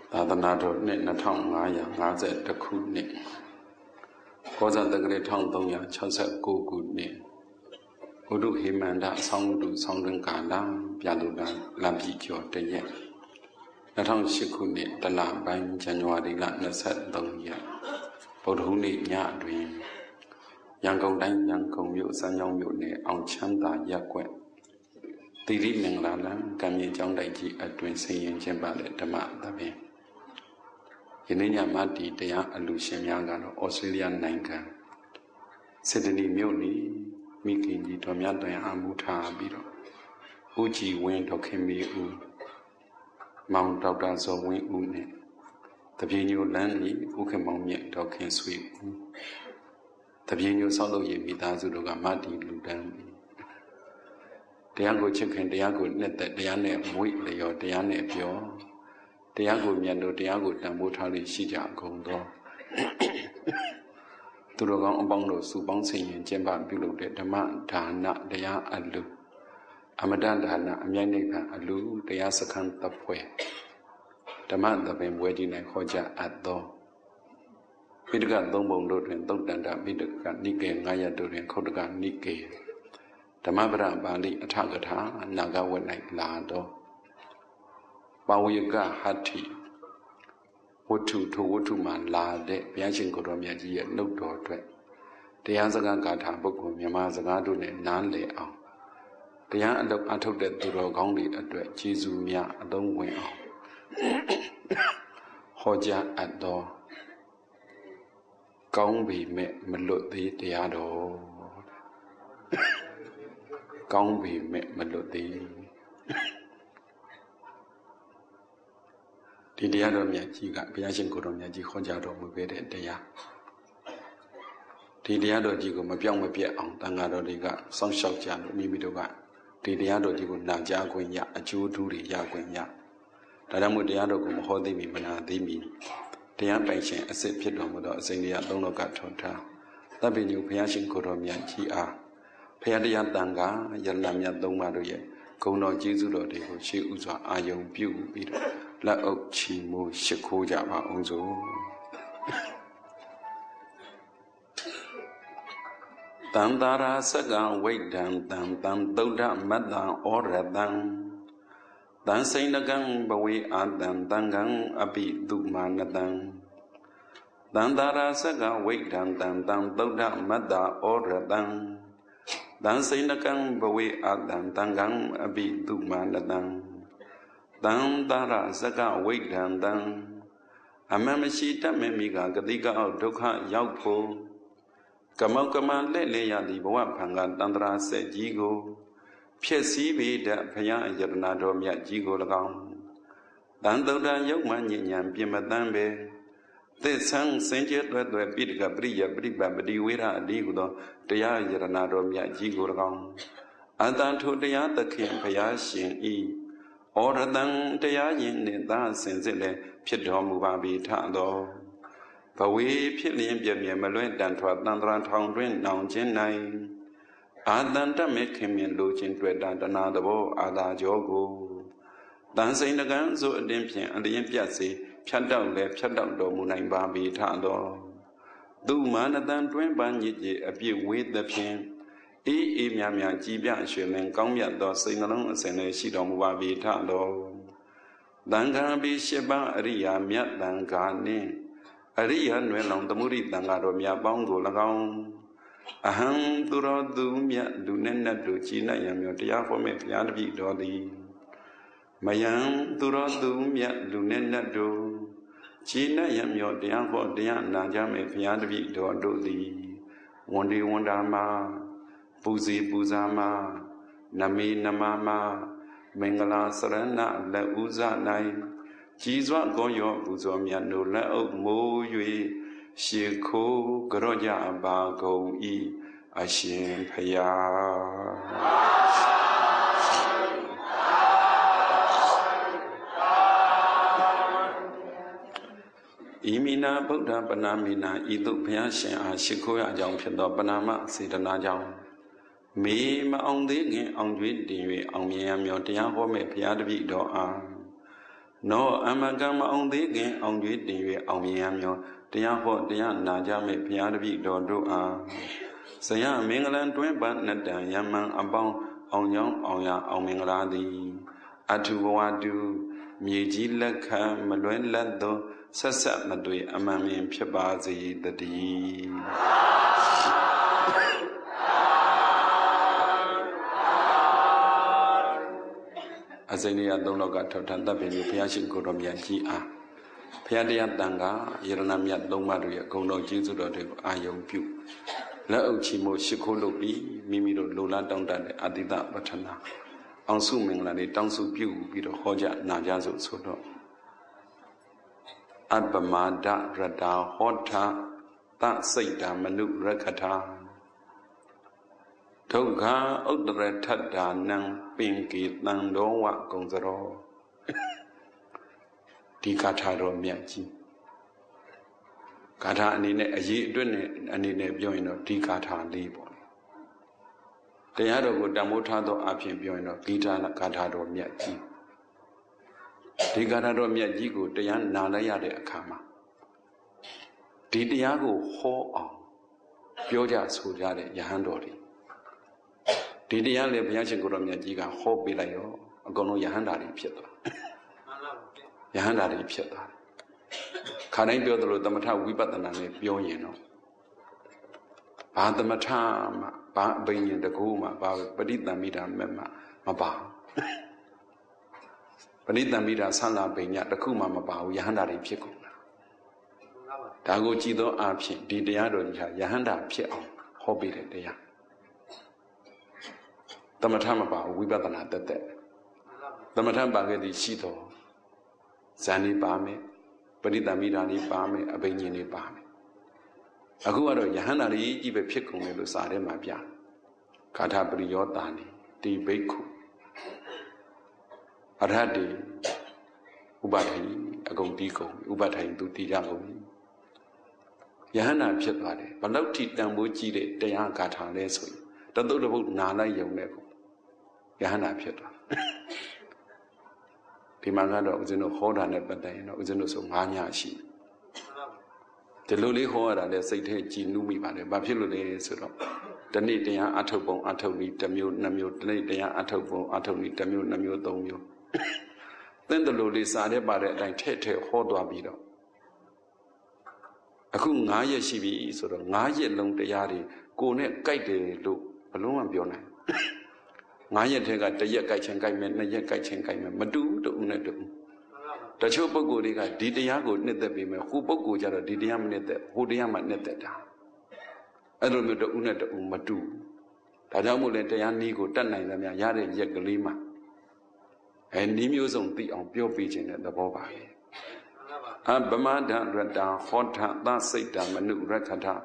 သာသနာတော်နှစ်2550ခုနှစ်ကောဇာတက္ကရာ1369ခုနှစ်ဘုဒ္ဓဟိမန္တအဆောင်တုဆောင်တွင်ကာလပြလူလလံပြီကျော်တရက်2008ခုနှစ်တလပိုင်းဇန်နဝါရီလ23ရက်ဗုဒ္ဓဟူးနေ့ညတွင်ရန်ကုန်တိုင်းရန်ကုန်မြို့စမ်းချောင်းမြို့နယ်အောင်ချမ်းသာရပ်ကွက်တိရိမင်္ဂလာလံကံမြေကျောင်းတိုက်ကြီးအတွင်ဆင်ရင်ကျင်းပတဲ့ဓမ္မသဘင်ယနေ့ညမှာဒီတရားအလူရှင်များကတော့ဩစတြေးလျနိုင်ငံစစ်ဒနီမြို့နေမိခင်ကြီးတော်မြတ်တွင်အမှုထားပြီးတော့ဦးကြည်ဝင်းဒေါခင်မီဦးမောင်ဒေါက်တာဇော်ဝင်းဦးနဲ့တပြေညိုလန်းကြီးဦးခင်မောင်မြင့်ဒေါခင်ဆွေဦးတပြေညိုဆောက်လုပ်ရေးမိသားစုတို့ကမတီလူတန်းတရားကိုချစ်ခင်တရားကိုနှစ်သက်တရားနဲ့မွေ့လျော်တရားနဲ့ပြောတရားကိုမြတ်လို့တရားကိုတန်ဖိုးထားလို့ရှိကြကုန်သောသူတော်ကောင်းအပေါင်းတို့စုပေါင်းဆင်ရင်ကျင့်ပပြုလုပ်တဲ့ဓမ္မဒါနတရားအလူအမတန်ဒါနအမြိုက်နိဗ္ဗာန်အလူတရားစခန်းတပ်ဖွဲ့ဓမ္မသဘင်ပွဲကြီး၌ခေါ်ကြအပ်သောပိဋကသုံးပုံတို့တွင်သုတ်တန္တပိဋကနိကေ9ရပ်တို့တွင်ခုတ်တကနိကေဓမ္မပဒပါဠိအထကထာနာဂဝတ်၌လာသောပါဝိကဟတ္ထိဝတ္ထုထိုဝတ္ထုမှလာတဲ့ဘုရားရှင်ကိုယ်တော်မြတ်ကြီးရဲ့နှုတ်တော်အတွက်တရားစကားဂါထာပုဂ္ဂိုလ်မြန်မာစကားတို့နဲ့နားလည်အောင်တရားအလုပ်အထုတ်တဲ့သူတော်ကောင်းတွေအတွက်ကျေးဇူးများအသုံးဝင်အောင်ဟောကြားအပ်သောကောင်းပေမဲ့မလွတ်သေးတရားတော်ကောင်းပေမဲ့မလွတ်သေးဒီတရားတော်မြတ်ကြီးကဘုရားရှင်ကိုယ်တော်မြတ်ကြီးဟောကြားတော်မူခဲ့တဲ့တရားဒီတရားတော်ကြီးကိုမပြောင်းမပြတ်အောင်တန်ဃာတော်တွေကစောင့်ရှောက်ကြလို့မိမိတို့ကဒီတရားတော်ကြီးကိုနာကြားခွင့်ရအကျိုးထူးတွေရခွင့်ရဒါကြောင့်မို့တရားတော်ကိုမဟောသိမီမနာသိမီတရားပိုင်ရှင်အစစ်ဖြစ်တော်မူသောအစဉ်တရားသုံးတော်ကထွန်ထားသဗ္ဗညုဘုရားရှင်ကိုယ်တော်မြတ်ကြီးအားဘုရားတရားတန်ခါယရဏမြတ်သုံးပါးတို့ရဲ့ဂုဏ်တော်ကျေးဇူးတော်တွေကိုရှေးဥစွာအာယုံပြုပြီးတော့လက်အုပ်ချီမိုးရှိခိုးကြပါအောင်စို့တန္တာရာစကဝိဒံတံတံသုဒ္ဓမတ္တံဩရတံတံစိဏကံဘဝေအာတံတံကံအပိတုမာနတံတန္တာရာစကဝိဒံတံတံသုဒ္ဓမတ္တဩရတံတံစိဏကံဘဝေအာတံတံကံအပိတုမာနတံတံတာရစကဝိဒံတံအမှန်မရှိတတ်မဲ့မိကဂတိကအောက်ဒုက္ခရောက်ဖို့ကမောကမလက်လေရသည့်ဘဝဖန်ကတန္တရာဆက်ကြီးကိုဖြစ်စည်းပေတတ်ဘုရားယရဏတော်မြတ်ကြီးကို၎င်းတန်တုဒ္ဒယုတ်မှညဉ့်ဉံပြင်မတန်းပဲသစ္ဆန်းစင်ကြဲတွဲတွဲပိဋကပရိယပရိပပတိဝေရအလေးဟုသောတရားယရဏတော်မြတ်ကြီးကို၎င်းအတန်ထိုတရားသခင်ဘုရားရှင်ဤဩရတံတရားရင်နှင့်သာစင်စစ်လည်းဖြစ်တော်မူပါပြီထသောဘဝေဖြစ်လျင်ပြည့်မြဲမလွဲ့တန်ထွာတန်တရာထောင်တွင်နောင်ခြင်း၌အာတန်တမေခင်မြင်လိုခြင်းတွေ့တာတနာသဘောအာသာကြောကိုတန်စိန်တကံဆိုအတင်းဖြင့်အလျင်ပြတ်စေဖြတ်တောက်လည်းဖြတ်တောက်တော်မူနိုင်ပါပြီထသောသူမာနတန်တွင်ပန်းညစ်ကြေအပြည့်ဝေးသဖြင့်အေးမြကြည်ပြရွှေမင်းကောင်းမြတ်သောစိတ်နှလုံးအစဉ်လည်းရှိတော်မူပါပြီထသောတန်ခါပိ၈ပါးအရိယာမြတ်တန်ခါနှင့်အရိယာနွယ်လောင်သမုဒိတန်ခါတော်မြတ်ပေါင်းကို၎င်းအဟံသူတော်သူမြတ်လူနဲ့နတ်တို့ကြည်နပ်ရံမြောတရားဟောမဲ့ဘုရားတပည့်တော်သည်မယံသူတော်သူမြတ်လူနဲ့နတ်တို့ကြည်နပ်ရံမြောတရားဟောတရားနာကြမဲ့ဘုရားတပည့်တော်တို့သည်ဝန်ဒီဝန်တာမှာပူဇီပူဇာမှာနမေနမမှာမင်္ဂလာစရဏလက်ဥဇ၌ကြီးစွာကောရောပူဇော်မြတ်တို့လက်အုပ်မိုး၍ရှေခိုးကြော့ကြပါကုန်၏အရှင်ဖယားဣမိနာဗုဒ္ဓပနာမိနာဤသို့ဘုရားရှင်အားရှိခိုးရကြောင်းဖြစ်သောပနာမစေတနာကြောင့်မေမအောင်သေးခင်အောင်ကျွေးတင်၍အောင်မြင်ရမြော်တရားဟောမဲ့ဘုရားတပည့်တော်အား No Amagam on the again on the day on Yamio, Tiaho, Diana Jame, Piadabi, Dodo. Saya Mingland, Twemba, Nada, Yaman, about on young, on ya, on Mingladi. Atuwadu, Miji Laka, Maluen Lado, Sasat Madui, Amami, Piabazi, the D. Azania don't look at Tanda Benu Piashin Kuromyaki A. Piadia Danga, Yeranamia Domaria, Gono Jizu Ayo Pu. La Ochimo Shikolobi, Mimiro Lola Donda, Adida Batana. Ansuming la de Tansu Pu, Bido Hoja, Najazo Sodo. Abamada Rada Hota, that Saita Manu Rakata. Toga Udre Tada Nang Pinky Nang Dowa Gonzaro Dicataro Miachi Cata Nine a ye dune and in a bioino Dicata Libo. The Yado Damotado Appian Bioino, Gita Catado Miachi Dicatado Miajigo, the Yan Nalaya de Akama Didiago Ho on Bioja Sujade Yahandori. Didian le Piachin Goromiajiga, hope Bilayo, a gono Yahandari Pieta. Yahandari Pieta. Can I build the Mata Wibatana Bioyeno? Badamata, Bain the Guma, Badita Mida Mema, Maba. Badita Mida Sana Benya, the Kuma Maba, Yahandari Pico. Dago Chido Api, Didiado, Yahanda Piet, hobby de ya. Tamatama, we better not that. Tamatamba get the Chito Sani Bame, Padita Midani Bame, Abenini Bame. Aguado Yahanari, even Pico Melusade Mabia. Catabri Yordani, Di Beku Arhadi Ubati, Agodico, Ubata to Tiago. Yahana Pietade, but no teeth down Muji, they are Gata Leslie. Don't do about Nana Yoneko. Yahana Pieta. Timangado was in a hold on it, but they know was in a Mania she. The lowly horror that say, Numi by the Babilo de Suro. The need they are Atobo, Atoni, Tamu, Namu, they are Atobo, Atoni, Tamu, Namu, Domu. Then the lowly side by it like Tete, Hodoabido. A cool Naya Shibi, sort of Naya long the Yari, go net guide look, alone and beyond. Naya take a Yakaichen Kaiman, Yakaichen Kaiman, Madu, the Unetum. The Chopogoriga, Didiago, net the Bima, Hubogo Jara, Didiam net the Hodiam net the down. I don't know the Unet Madu. Tadamu let the Yanigo, Tanay, Yare, Yagalima. And Nimus on the on pure beaching at the Boba. Abamada Rada, Hota, that Satan, Manu Rakata.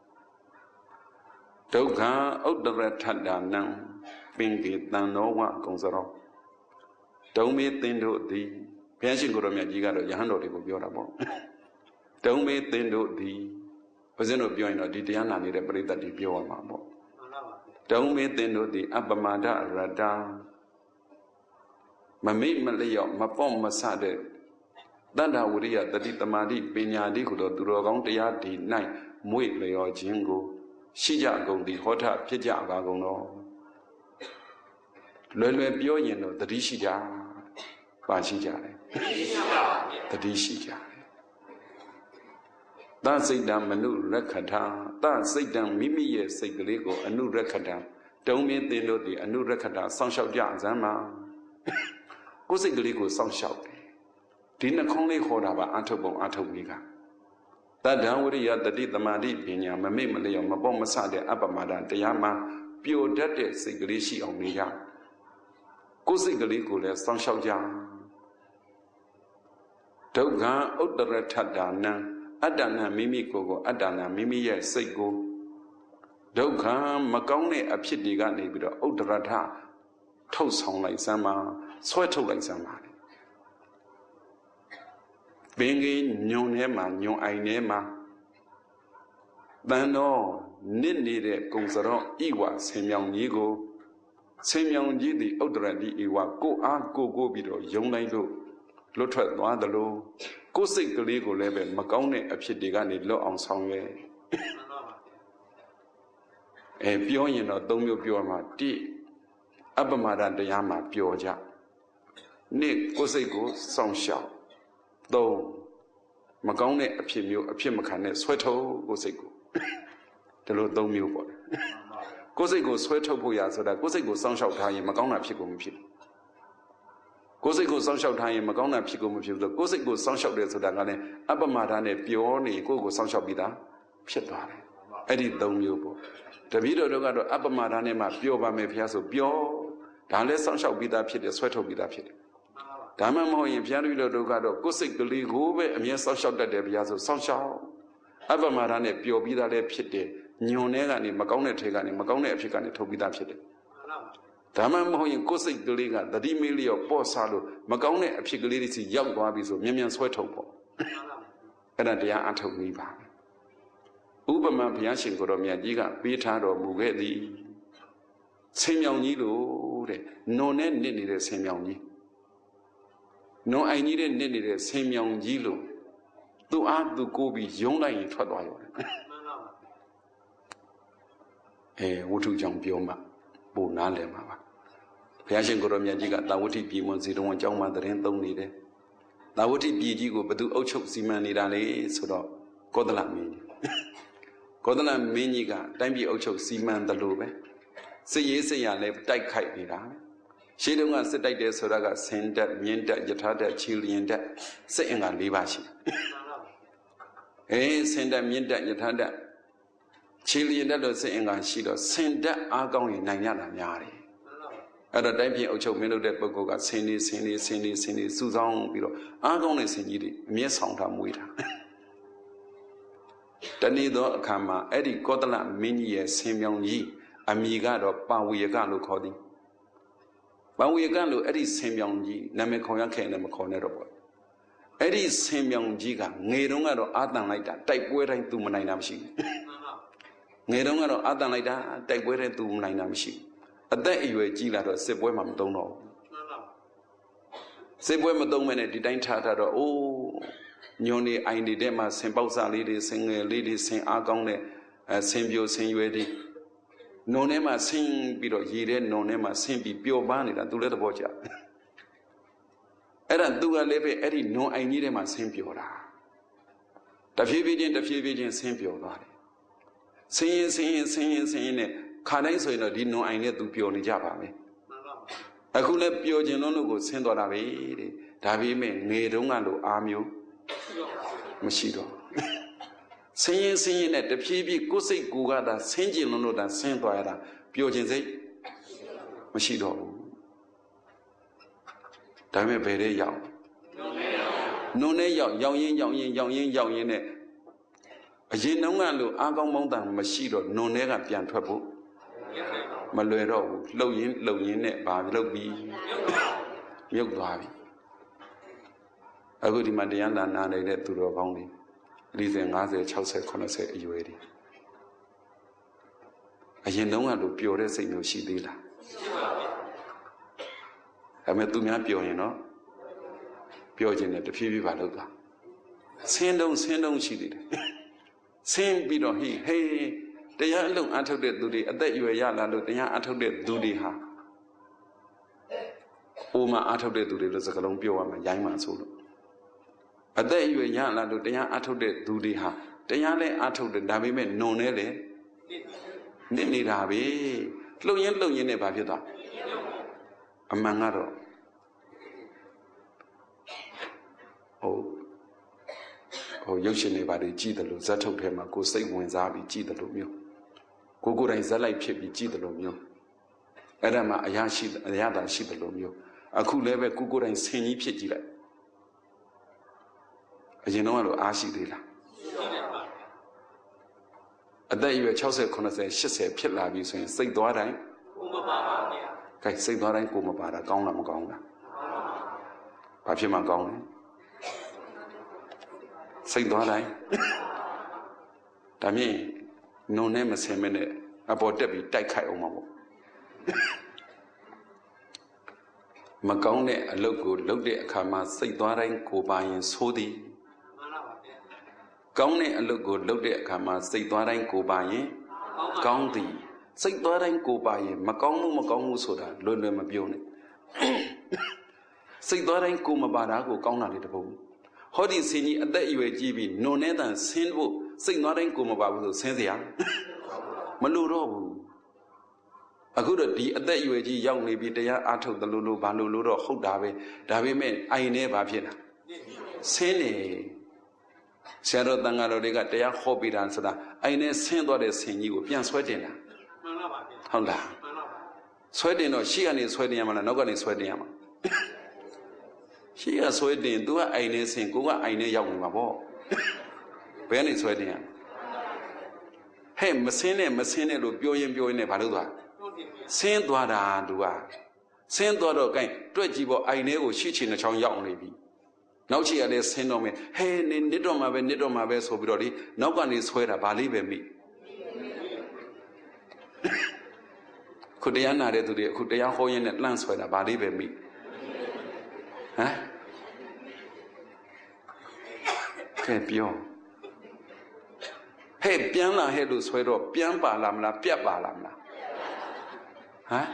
Toga, out the Ratada now, Pinky, than no one Gonzaro. Don't me think to thee, Pianchin Goromia Gigaro, Yahano de Biorabo. Don't me think to thee, Pazeno Bioino, Didiana, need a breed that the Bio Mambo. Don't me think to thee, Abamada Rada. Mamma Malaya, Mapom Masade. Danda Uria, the Ditamadi, Pinyadi, Kudo, night, Muitley or Jingo, Shija go the Hota, Pija Gagono. Lele Bioyeno, the Dishija, Bashija, the Dishija. That say down Manu Rekata, that say down Mimi, say the Lego, a new Rekata. Don't mean they know the a new Rekata, Sunshine Zama. Go say the Lego, Sunshine. Dina Conley Hodaba Antobo Antobiga. That down with the did the Madi Pinya, Mamimali, Maboma Abamada, Dayama, pure dead Sigrishi on me. Go say the Lego, Sunshine. Toga, Udra Tadana, Adana Mimi Gogo, Adana Mimi, say go. Doga, Magone, a Pidiga, Nebida, Udrata, toast home like Sama, sweater like Sama. Being nyon hema, nyon ainema. Bano, Nindi Gonzaro, Iwa, Semyang Yigo, Semyang Yidi, Odra di Iwa, go bido, young Naido. လွတ်ထွက်သွားသလိုကိုယ်စိတ်ကလေးကိုလည်းပဲမကောင်းတဲ့အဖြစ်တွေကနေလွတ်အောင်ဆောင်ရွက်ပြောရင်တော့၃မျိုးပြောမှာတိအပ္ပမာဒတရားမှာပြောကြနှစ်ကိုယ်စိတ်ကိုစောင့်ရှောက်၃မကောင်းတဲ့အဖြစ်မျိုးအဖြစ်မခံနဲ့ဆွဲထုတ်ကိုယ်စိတ်ကိုဒီလို၃မျိုးပေါ့ကိုယ်စိတ်ကိုဆွဲထုတ်ဖို့ရဆိုတာကိုယ်စိတ်ကိုစောင့်ရှောက်ထားရင်မကောင်းတာဖြစ်ကုန်မဖြစ်ဘူးကိုယ်စိတ်ကိုစောင့်ရှောက်ထားရင်မကောင်းတာဖြစ်ကုန်မဖြစ်ဘူးဆိုကိုယ်စိတ်ကိုစောင့်ရှောက်တယ်ဆိုတာကလည်းအပ္ပမာဒနဲ့ပြောနေကိုယ့်ကိုစောင့်ရှောက်ပြီးသားဖြစ်သွားတယ်အဲ့ဒီ၃မျိုးပေါ့တပည့်တော်တို့ကတော့အပ္ပမာဒနဲ့မှပြောပါမယ်ဘုရားဆိုပြောဒါလည်းစောင့်ရှောက်ပြီးသားဖြစ်တယ်ဆွဲထုတ်ပြီးသားဖြစ်တယ်ဒါမှမဟုတ်ရင်ဘုရားတပည့်တော်တို့ကတော့ကိုယ်စိတ်ကလေးကိုပဲအမြဲစောင့်ရှောက်တတ်တယ်ဘုရားဆိုစောင့်ရှောက်အပ္ပမာဒနဲ့ပြောပြီးသားလည်းဖြစ်တယ်ညွန်တဲ့ကနေမကောင်းတဲ့ထဲကနေမကောင်းတဲ့အဖြစ်ကနေထုတ်ပြီးသားဖြစ်တယ်ဒါမှမဟုတ်ရင်ကိုယ်စိတ်ကလေးကသတိမေးလျော့ပေါ့ဆလို့မကောင်းတဲ့အဖြစ်ကလေးတွေစီရောက်သွားပြီဆိုမြန်မြန်ဆွဲထုတ်ပေါ့အဲ့ဒါတရားအထုတ်ပြီးပါဥပမာဘုရားရှင်ကိုတော်မြတ်ကြီးကပေးထားတော်မူခဲ့သည်ဆင်းမြောင်ကြီးလို့တဲ့နွန်နဲ့နစ်နေတဲ့ဆင်းမြောင်ကြီးနွန်အိုင်ကြီးနဲ့နစ်နေတဲ့ဆင်းမြောင်ကြီးလို့သူအားသူကိုပြီးယုံလိုက်ရင်ထွက်သွားရောဝတ္ထုကြောင့်ပြောမှပို့နားလည်မှာပါဘုရားရှင်ကိုရောမြတ်ကြီးကသာဝတိပြည်ဝန်စီတော်ဝန်ကျောင်းမှာတရင်သုံးနေတယ်သာဝတိပြည်ကြီးကိုဘသူအုပ်ချုပ်စီမံနေတာလေဆိုတော့ကောသလမင်းကြီးကောသလမင်းကြီးကတိုင်းပြည်အုပ်ချုပ်စီမံတယ်လို့ပဲစစ်ရေးစစ်ရလဲတိုက်ခိုက်နေတာရှေးတုန်းကစစ်တိုက်တယ်ဆိုတာကဆင်တက်မြင်းတက်ယထာတက်ခြေလျင်တက်စစ်အင်္ဂါ၄ပါးရှိဆင်တက်မြင်းတက်ယထာတက်ခြေလျင်တက်လို့စစ်အင်္ဂါရှိတော့ဆင်တက်အားကောင်းရင်နိုင်ရတာများတယ်အဲ့တော့တိုင်းပြည်အုပ်ချုပ်မင်းလုပ်တဲ့ပုဂ္ဂိုလ်ကဆင်းနေစုဆောင်းပြီးတော့အားကောင်းတဲ့ဆင်ကြီးတွေအမျက်ဆောင်ထားမွေးတာတနေ့သောအခါမှာအဲ့ဒီကောသလမင်းကြီးရဲ့ဆင်မြောင်ကြီးအမိကတော့ပါဝေယကလို့ခေါ်သည်ပါဝေယကလို့အဲ့ဒီဆင်မြောင်ကြီးနာမည်ခေါ်ရခဲ့တယ်မခေါ်နဲ့တော့ပေါ့အဲ့ဒီဆင်မြောင်ကြီးကငယ်တုန်းကတော့အာတန်လိုက်တာတိုက်ပွဲတိုင်းသူမနိုင်တာမရှိဘူးငယ်တုန်းကတော့အာတန်လိုက်တာတိုက်ပွဲတိုင်းသူမနိုင်တာမရှိဘူးအသက်အရွယ်ကြီးလာတော့စစ်ပွဲမှာမသုံးတော့ဘူးစစ်ပွဲမသုံးမဲနဲ့ဒီတိုင်းထားတော့အိုးညွန်နေအိုင်နေတဲ့မှာဆင်ပေါက်စားလေးတွေဆင်ငယ်လေးတွေဆင်အားကောင်းတဲ့ဆင်ပြိုဆင်ရွယ်တွေနုံထဲမှာဆင်းပြီးတော့ရေတဲ့နုံထဲမှာဆင်းပြီးပျော်ပါနေတာသူလည်းသဘောကျအဲ့ဒါသူကလည်းပဲအဲ့ဒီနုံအိုင်ကြီးထဲမှာဆင်းပျော်တာတဖြည်းဖြည်းချင်းဆင်းပျော်သွားတယ်ဆင်းရင်နဲ့ခါတိုင်းဆိုရင်တော့ဒီနုံအိုင်နဲ့သူပျော်နေကြပါမယ်အခုလည်းပျော်ခြင်းလို့ကိုဆင်းသွားတာပဲတဲ့ဒါပေမဲ့ငယ်တုန်းကလိုအားမျိုးမရှိတော့ဆင်းရင်နဲ့တဖြည်းဖြည်းကိုယ်စိတ်ကိုယ်ကသာဆင်းကျင်လို့သာဆင်းသွားရတာပျော်ခြင်းစိတ်မရှိတော့ဘူးဒါပေမဲ့ဘယ်တဲ့ရောက်နုံနဲ့ရောက်ရင်နဲ့အရင်တုန်းကလိုအားကောင်းမောင်းတန်မရှိတော့နုံထဲကပြန်ထွက်ဖို့မလွယ်တော့ဘူးလှုပ်ရင်းနဲ့ဘာလှုပ်ပြီးမြုပ်သွားပြီအခုဒီမှာတရားနာနေတဲ့သူတော်ကောင်းတွေ40 50 60 80အရွယ်တွေအရင်တုန်းကလိုပျော်တဲ့စိတ်မျိုးရှိသေးလားဒါပေမဲ့သူများပျော်ရင်တော့ပျော်ခြင်းနဲ့တဖြည်းဖြည်းပါလို့သွားဆင်းတုံးရှိသေးတယ်ဆင်းပြီးတော့ဟေးတရားအလုံးအထုတ်တဲ့သူတွေအသက်အရွယ်ရလာလို့တရားအထုတ်တဲ့သူတွေဟာအိုမအထုတ်တဲ့သူတွေလို့စကားလုံးပြောရမှာရိုင်းမှဆိုလို့အသက်အရွယ်ရလာလို့တရားအထုတ်တဲ့သူတွေဟာတရားလည်းအထုတ်တယ်ဒါပေမဲ့နုံနဲ့လေနစ်နေတာပဲလှုပ်ရင်းနဲ့ဘာဖြစ်သွားအမှန်ကတော့ရုပ်ရှင်တွေဘာတွေကြည့်တယ်လို့ဇက်ထုတ်ထဲမှာကိုယ်စိတ်ဝင်စားပြီးကြည့်တယ်လို့မျိုးကိုယ်တိုင်ဇက်လိုက်ဖြစ်ပြီးကြည့်တယ်လို့မျိုးအဲ့ဒါမှအရာသာရှိတယ်လို့မျိုးအခုလည်းပဲကိုယ်တိုင်ဆင်ကြီးဖြစ်ကြည့်လိုက်အရင်တော့ကတော့အားရှိသေးလားအသက်အရွယ်60 90 80ဖြစ်လာပြီဆိုရင်စိတ်သွားတိုင်းကိုမပါပါဗျာ။ခိုင်စိတ်သွားတိုင်းကိုမပါတာကောင်းလားမကောင်းလား။ဘာဖြစ်မှကောင်းလဲ။စိတ်သွားတိုင်းဒါမြင်နုံနဲ့မဆင်မနဲ့အပေါ်တက်ပြီးတိုက်ခိုက်အောင်မှာပေါ့။မကောင်းတဲ့အလုပ်ကိုလုပ်တဲ့အခါမှာစိတ်သွားတိုင်းကိုပါရင်ဆိုးသည်ကောင်းတဲ့အလုပ်ကိုလုပ်တဲ့အခါမှာစိတ်သွားတိုင်းကိုပါရင်ကောင်းသည်စိတ်သွားတိုင်းကိုပါရင်မကောင်းမှုဆိုတာလွယ်လွယ်မပြောနဲ့စိတ်သွားတိုင်းကိုမပါတာကိုကောင်းတာလေတပုတ်ဟောဒီဆင်းကြီးအသက်အရွယ်ကြီးပြီးနုံနဲ့တန်ဆင်းဖို့စိတ်သွားတိုင်းကိုမပါဘူးဆိုဆင်းเสียမလို့တော့ဘူးအခုတော့ဒီအသက်အရွယ်ကြီးရောက်နေပြီတရားအားထုတ်တယ်လို့ဘာလို့တော့ဟုတ်တာပဲဒါပေမဲ့အိုင်နေဘာဖြစ်တာဆင်းနေဆရာတော်တန်ဃာတော်တွေကတရားဟောပြီးတာဆိုတာအိုင်နေဆင်းသွားတဲ့ဆင်ကြီးကိုပြန်ဆွဲတင်တာမှန်ပါပါဟုတ်လားမှန်ပါပါဆွဲတင်တော့ရှေ့ကနေဆွဲတင်ရမှာလားနောက်ကနေဆွဲတင်ရမှာရှေ့ကဆွဲတင်သူကအိုင်နေဆင်ကိုကအိုင်နေရောက်နေမှာပေါ့ဘယ်ကနေဆွဲတင်ရဟဲ့မဆင်းနဲ့လို့ပြောရင်နဲ့ဘာလို့သွားဆင်းသွားတာသူကဆင်းသွားတော့ gain တွက်ကြည့်ပေါ့အိုင်နေကိုရှေ့ချင်နှချောင်းရောက်နေပြီနောက်ချီရလဲဆင်းတော့မယ်ဟဲ့နစ်တော့မှာပဲဆိုပြီးတော့လေနောက်ကနေဆွဲတာဗာလေးပဲမိခုတရားနာတဲ့သူတွေအခုတရားဟောရင်းနဲ့လှမ်းဆွဲတာဗာလေးပဲမိဟမ်ကဲပြောဟဲ့ပြန်လာဟဲ့လို့ဆွဲတော့ပြန်ပါလားမလားပြတ်ပါလားမလားဟမ်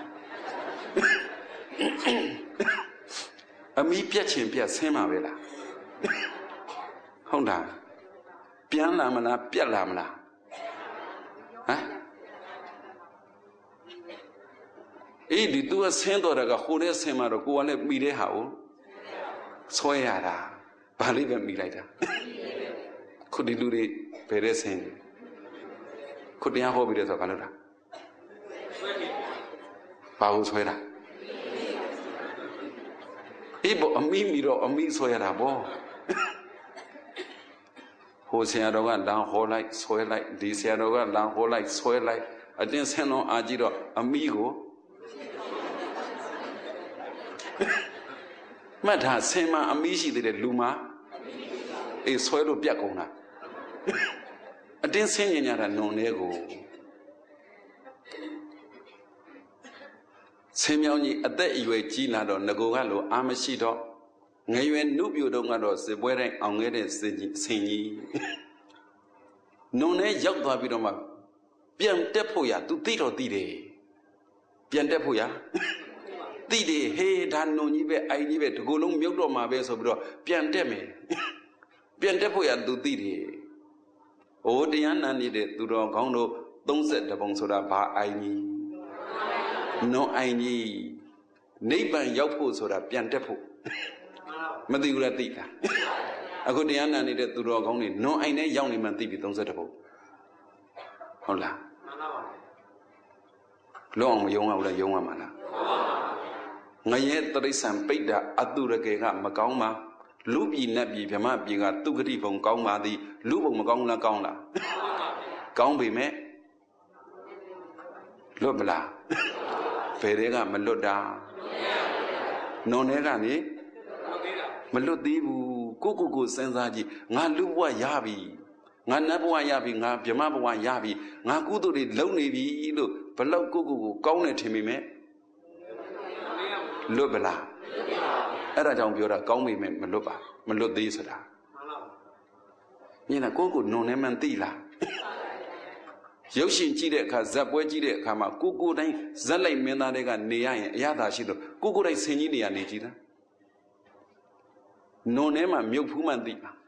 အမီးပြတ်ချင်ပြတ်ဆင်းမှာပဲလားဟုတ်တာပြန်လာမလားပြတ်လာမလားဟမ်အေးဒီသူကဆင်းတော့တာကဟိုနဲ့ဆင်းမှာတော့ကိုကလည်းမိတဲ့ဟာကိုဆွဲရတာဘာလေးပဲမိလိုက်တာခုဒီလူတွေဘယ်တဲ့ဆင်းခုတရားဟောပြီးတဲ့ဆိုဘာလို့လဲဘာလို့ဆွဲတာအေးဘောအမိမိတော့အမိဆွဲရတာဘောဟိုဆရာတော်ကလမ်းဟောလိုက်ဆွဲလိုက်ဒီဆရာတော်ကလမ်းဟောလိုက်ဆွဲလိုက်အတင်းဆင်းလုံးအာကြည့်တော့အမိကိုမှတ်ထားဆင်းမအမိရှိသေးတယ်လူမအေးဆွဲလို့ပြတ်ကုန်တာအတင်းဆင်းညင်ရတာနုံနေကိုဆင်းမြောင်းကြီးအသက်အရွယ်ကြီးလာတော့ငကိုကလိုအာမရှိတော့ငရွယ်နုပြိုတော့ကတော့စစ်ပွဲတိုင်းအောင်ခဲ့တဲ့ဆင်ကြီးနုံနဲ့ရောက်သွားပြီးတော့မှပြန်တက်ဖို့ရသူသိတော့သိတယ်ပြန်တက်ဖို့ရသိတယ်ဟေးဒါနုံကြီးပဲအိုင်ကြီးပဲဒီကိုယ်လုံးမြုပ်တော့မှာပဲဆိုပြီးတော့ပြန်တက်မယ်ပြန်တက်ဖို့ရသူသိတယ်ဟိုတရားနာနေတဲ့သူတော်ကောင်းတို့32ပုံဆိုတာဘာအိုင်ကြီးနုံအိုင်ကြီးနိဗ္ဗာန်ရောက်ဖို့ဆိုတာပြန်တက်ဖို့မသိဘူးလားသိတာအခုတရားနာနေတဲ့သူတော်ကောင်းတွေနုံအိုင်နဲ့ရောက်နေမှသိပြီ32ပုံဟုတ်လားမှန်ပါပါလုံးအောင်မယုံအောင်လည်းယုံရမှာလားငရဲတရိစ္ဆာန်ပိဋ္ဌအတုရကေကမကောင်းပါလူပြည်နတ်ပြည်ဗြဟ္မပြည်ကသူဂတိဘုံကောင်းပါသည်လူဘုံမကောင်းလားကောင်းလားကောင်းပေမဲ့လွတ်မလားဘယ်တွေကမလွတ်တာနုံတွေကနေမလွတ်သေးဘူးကိုစဉ်းစားကြည့်ငါလူဘဝရပြီငါနတ်ဘဝရပြီငါဗြဟ္မဘဝရပြီငါကုသိုလ်တွေလုံနေပြီလို့ဘလောက်ကိုကောင်းတယ်ထင်မိမဲ့လွတ်ပလားအဲ့ဒါကြောင့်ပြောတာကောင်းမိမဲ့မလွတ်သေးဆိုတာမြင်လားကိုနုံနေမှန်သိလားရုပ်ရှင်ကြည့်တဲ့အခါဇက်ပွဲကြည့်တဲ့အခါမှာကိုတိုင်းဇက်လိုက်မင်းသားတွေကနေရရင်အရသာရှိတော့ကိုတိုင်းဆင်ကြီးနေရနေကြည်လားနုံထဲမှာမြုပ်ဖူးမှန်သိလား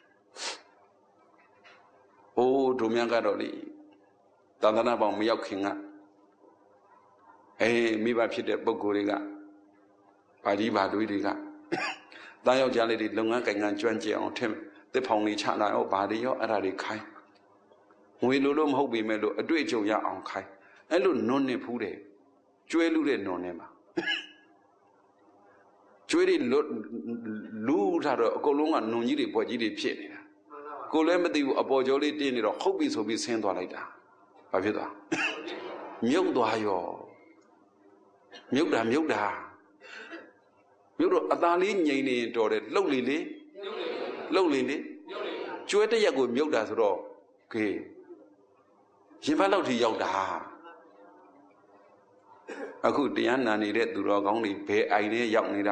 အိုးတို့များကတော့လေသာသနာပေါင်းမရောက်ခင်ကမိဘဖြစ်တဲ့ပုဂ္ဂိုလ်တွေကဘာကြီးဘာတွေတွေကတားယောက်ျားလေးတွေလုပ်ငန်းကိုင်ငန်းကျွမ်းကျင်အောင်ထင်တစ်ဖောင်လေးချလာရောဘာတွေရောအဲ့ဒါတွေခိုင်းငွေလို့မဟုတ်ပေမဲ့လို့အတွေ့အကြုံရအောင်ခိုင်းအဲ့လိုနုံနေဖူးတယ်ကျွဲလူတဲ့နုံနေမှာကျွေးတွေလူထားတော့အကုန်လုံးကနုံကြီးတွေပွက်ကြီးတွေဖြစ်နေတာကိုလည်းမသိဘူးအပေါ်ကျော်လေးတင်းနေတော့ဟုတ်ပြီဆိုပြီးဆင်းသွားလိုက်တာဘာဖြစ်သွားမြုပ်သွားရောမြုပ်တော့အသာလေးငြိမ်နေတော်တယ်လှုပ်လေကျွဲတရက်ကိုမြုပ်တာဆိုတော့ခေရင်ဖတ်လောက်ထိရောက်တာအခုတရားနာနေတဲ့သူတော်ကောင်းတွေဘယ်အိုင်နဲ့ရောက်နေတာ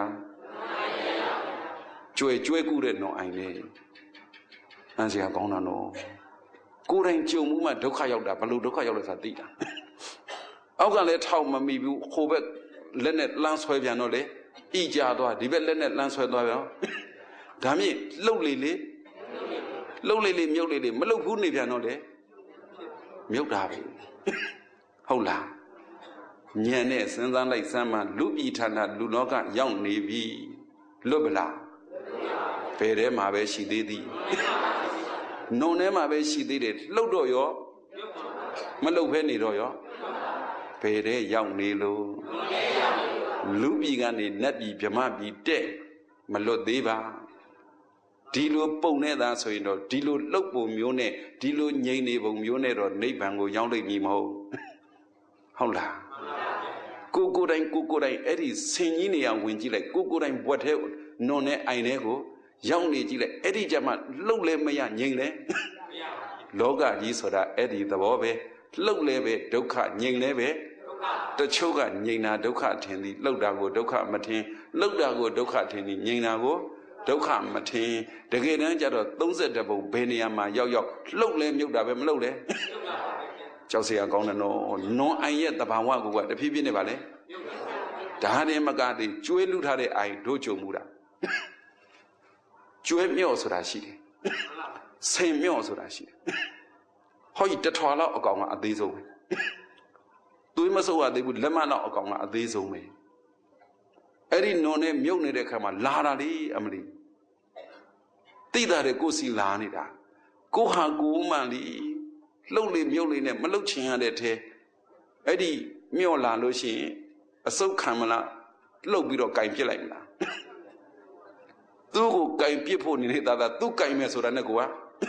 ကျွဲကူးတဲ့နော်အိုင်နဲ့အန်စရာကောင်းတာနော်ကိုယ်တိုင်ကြုံမှုမှဒုက္ခရောက်တာဘလို့ဒုက္ခရောက်လဲဆိုတာသိတာအောက်ကလည်းထောက်မမိဘူးခိုးဘက်လက်နဲ့လမ်းဆွဲပြန်တော့လေဣကြသွားဒီဘက်လက်နဲ့လမ်းဆွဲသွားပြန်ဒါမြင့်လှုပ်လေလေမြုပ်လေမလှုပ်ဘူးနေပြန်တော့လေမြုပ်တာပဲဟုတ်လားဉာဏ်နဲ့စဉ်းစားလိုက်စမ်းမှလူပြည်ဌာနလူလောကရောက်နေပြီလွတ်ပလားဘယ်ထဲမှာပဲရှိသေးသည်နုံထဲမှာပဲရှိသေးတယ်လှုပ်တော့ရောမလှုပ်ဖဲနေတော့ရောဘယ်ထဲရောက်နေလို့လူပြည်ကနေနတ်ပြည်ဗြဟ္မပြည်တဲ့မလွတ်သေးပါဒီလိုပုံနေတာဆိုရင်တော့ဒီလိုလှုပ်ပုံမျိုးနဲ့ဒီလိုငြိမ်နေပုံမျိုးနဲ့တော့နိဗ္ဗာန်ကိုရောက်လိမ့်မည်မဟုတ်ဟုတ်လားကိုကိုတိုင်းအဲ့ဒီဆင်ကြီးနေအောင်ဝင်ကြည့်လိုက်ကိုတိုင်းဘွက်ထဲနွန်နဲ့အိုင်ထဲကိုရောက်နေကြည့်လိုက်အဲ့ဒီကြမှာလှုပ်လဲမရငြိမ်လဲလောကကြီးဆိုတာအဲ့ဒီသဘောပဲလှုပ်လဲပဲဒုက္ခငြိမ်လဲပဲတချို့ကငြိမ်တာဒုက္ခထင်သည်လှုပ်တာကိုဒုက္ခမထင်လှုပ်တာကိုဒုက္ခထင်သည်ငြိမ်တာကိုဒုက္ခမထင်တကယ်တမ်းကျတော့32ပုံဘယ်နေရာမှာရောက်လှုပ်လဲမြုပ်တာပဲမလှုပ်လဲကြောက်စရာကောင်းတယ်နော်နွန်အိုင်ရဲ့တဘာဝကိုကတဖြည်းဖြည်းနဲ့ပါလေဒါနဲ့မကသေးကျွေးလူထားတဲ့အိုင်တို့ကြုံမှုတာကျွေးမြော့ဆိုတာရှိတယ်ဆင်မြော့ဆိုတာရှိတယ်ဟောဒီတထွာလောက်အကောင်ကအသေးဆုံးပဲသွေးမဆုပ်ရသေးဘူးလက်မလောက်အကောင်ကအသေးဆုံးပဲအဲ့ဒီနွန်နဲ့မြုပ်နေတဲ့ခါမှာလာတာလေအမလီသိတာတဲ့ကိုစီလာနေတာကိုဟာကိုမှန်လီလှုပ်လေမြုပ်လေနဲ့မလှုပ်ချင်ရတဲ့ထဲအဲ့ဒီမြော့လာလို့ရှိရင်အစုပ်ခံမလားလှုပ်ပြီးတော့ကင်ပြစ်လိုက်မလားသူ့ကိုကင်ပြစ်ဖို့နေနေတာသူ့ကင်မယ်ဆိုတာနဲ့ကိုက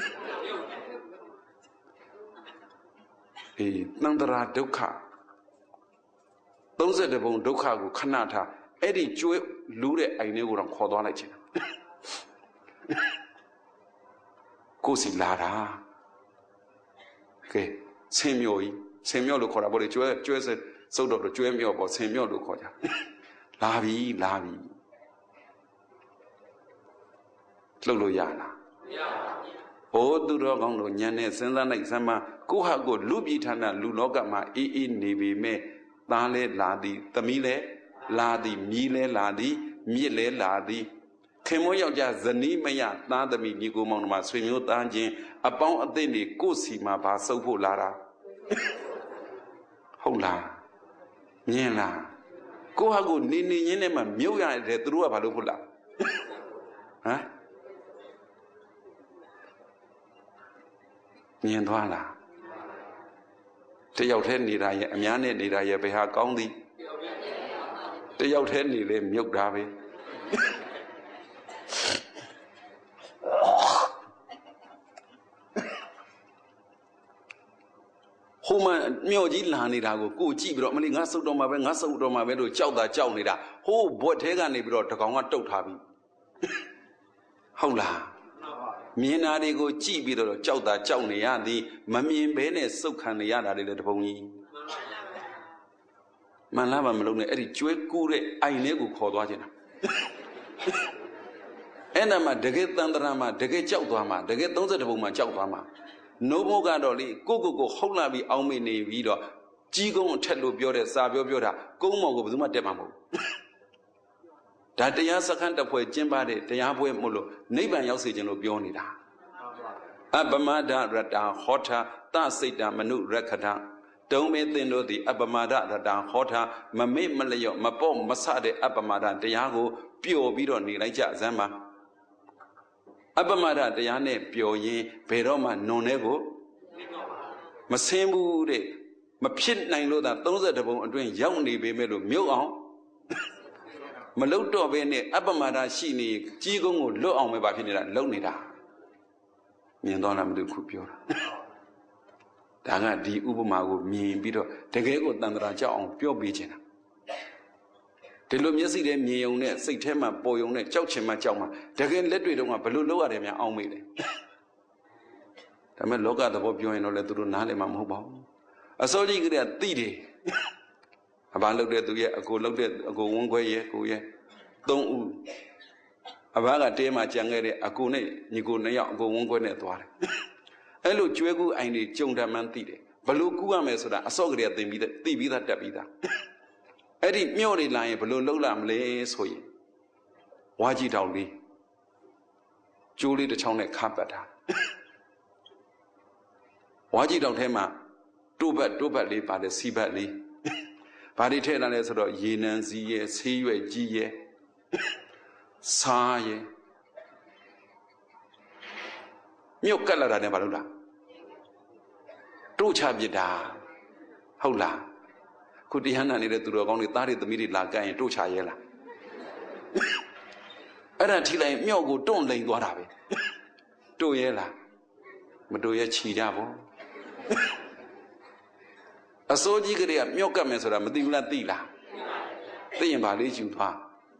သန္တရာဒုက္ခ32ပုံဒုက္ခကိုခဏထားအဲ့ဒီကျွေးလူတဲ့အိုင်လေးကိုတော့ခေါ်သွားလိုက်ချင်တယ်ကိုစီလာတာကဲဆင်မြော်လို့ခေါ်တာပေါ့လေကျွဲစုပ်တော့ကျွဲမြော်ပေါ့ဆင်မြော်လို့ခေါ်ကြလာပြီလှုပ်လို့ရလားမရပါဘူးဩသူတော်ကောင်းတို့ဉာဏ်နဲ့စဉ်းစားလိုက်စမ်းမကိုဟာကိုလူပြည်ဌာနလူလောကမှာအေးနေပြီမဲ့သားလဲလာသည်သမီးလဲလာသည်မြည်လဲလာသည်မြစ်လဲလာသည်ခင်မိုးယောက်ျားဇနီးမယသားသမီးညီကိုမောင်တို့မှာဆွေမျိုးသားချင်းအပေါင်းအသင်းတွေကိုစီမှာဗာစုပ်ဖို့လာတာဟုတ်လားမြင်လားကိုဟာကိုနေရင်းနဲ့မှမြုပ်ရတယ်သူတို့ကဘာလို့ဖို့လားဟမ်မြင်သွားလားတယောက်တည်းနေတာရဲ့အများနဲ့နေတာရဲ့ဘယ်ဟာကောင်းသည်တယောက်တည်းနေလေမြုပ်တာပဲဟိုမှာမြော့ကြီးလာနေတာကိုကြည့်ပြီးတော့မလေးငါစုပ်တော့မှာပဲလို့ကြောက်နေတာဟိုးဘွက်ထဲကနေပြီးတော့တကောင်ကတုတ်ထားပြီဟုတ်လားမြင်တာတွေကိုကြည့်ပြီးတော့ကြောက်နေရသည်မမြင်ဘဲနဲ့စုပ်ခံနေရတာလေတပုံကြီးမှန်လားမလုံးနဲ့အဲ့ဒီကျွဲကူးတဲ့အိုင်လေးကိုခေါ်သွားခြင်းတာအဲ့နာမှာတကယ်တန်တရာမှာတကယ်ကြောက်သွားမှာတကယ်32ပုံမှာကြောက်သွားမှာနိုးမိုးကတော့လေကိုဟုတ်လာပြီးအောင်းမေနေပြီးတော့ကြီးကုန်းအထက်လို့ပြောတဲ့စာပြောတာကုန်းမော်ကိုဘယ်သူမှတက်မှာမဟုတ်ဒါတရားစခန်းတစ်ဖွဲ့ကျင်းပတဲ့တရားပွဲမို့လို့နိဗ္ဗာန်ရောက်စေခြင်းလို့ပြောနေတာအပမဒရတံဟောထသစိတ်တမနုရခထတုံးမေသင်တို့သည်အပမဒရတံဟောထမမေ့မလျော့မပေါ့မဆတဲ့အပမဒတရားကိုပျော်ပြီးတော့နေလိုက်ကြစမ်းပါအပမဒတရားနဲ့ပျော်ရင်ဘယ်တော့မှနွန်တဲ့ကိုမဆင်းဘူးတဲ့မဖြစ်နိုင်လို့သာ32ပုံအတွင်းရောက်နေပေမဲ့လို့မြုပ်အောင်မလုတ်တော့ဘဲနဲ့အပမဒရှိနေကြီးကုန်းကိုလွတ်အောင်ပဲပါဖြစ်နေတာလုံနေတာမြင်တော့လားမသိခုပြောတာဒါကဒီဥပမာကိုမြင်ပြီးတော့တကယ်ကိုတန်ត្រာကြောက်အောင်ပြောပေးခြင်းတာဒီလိုမျက်စိထဲမြင်ုံနဲ့စိတ်ထဲမှာပေါ်ုံနဲ့ကြောက်ချင်မှကြောက်မှတကယ်လက်တွေတော့ကဘယ်လိုလုပ်ရတယ်များအောင်မေးတယ်ဒါပေမဲ့လောကသဘောပြောရင်တော့လေသူတို့နားလည်မှာမဟုတ်ပါဘူးအစိုးရကြီးကသိတယ်အဘလုပ်တဲ့သူရဲ့အကိုလုပ်တဲ့အကိုဝန်းခွဲရဲ့ကိုရဲ့3ဦးအဘကတဲမှာကြံခဲ့တဲ့အကိုနဲ့ညီကို2ယောက်အကိုဝန်းခွဲနဲ့သွားတယ်အဲ့လိုကျွဲကူအိုင်တွေကြုံတမှန်းသိတယ်ဘလို့ကူရမယ်ဆိုတာအစော့ကလေးကသိပြီးသားတက်ပြီးသားအဲ့ဒီမြော့တွေလာရင်ဘလို့လှုပ်လာမလဲဆိုရင်ဝါကြီးတောင်လေးကျိုးလေးတစ်ချောင်းနဲ့ခါပတ်တာဝါကြီးတောင်ထဲမှာတိုးပတ်လေးပါတယ်စီပတ်လေးဘာတွေထည့်လာလဲဆိုတော့ရေနံစီရဲ့ဆေးရွက်ကြီးရဲ့စားရဲ့မြုပ်ကတ်လာတာနဲ့ဘာလို့လားတို့ချပြစ်တာဟုတ်လားခုတရားနာနေတဲ့သူတော်ကောင်းတွေသားတွေသမီးတွေလာကတ်ရင်တို့ချရဲလားအဲ့ဒါထိလိုက်မြော့ကိုတွန့်လိန်သွားတာပဲတို့ရဲလားမတို့ရဲခြီကြပေါ့အစိုးကြီးကလေးကမြော့ကတ်မယ်ဆိုတာမသိဘူးလားသိလားသိရင်ဗာလေးယူသွား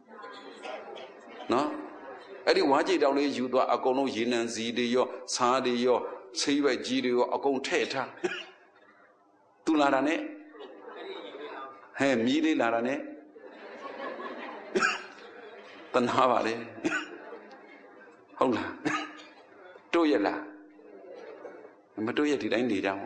နော်အဲ့ဒီဝါကြိတ်တောင်လေးယူသွားအကုန်လုံးရေနံစီတွေရောစားတွေရောဆေးရွက်ကြီးတွေရောအကုန်ထည့်ထားသူလာတာနဲ့ဟဲ့မြည်လေးလာတာနဲ့တနာပါလေဟုတ်လားတို့ရလားမတို့ရဒီတိုင်းနေကြအောင်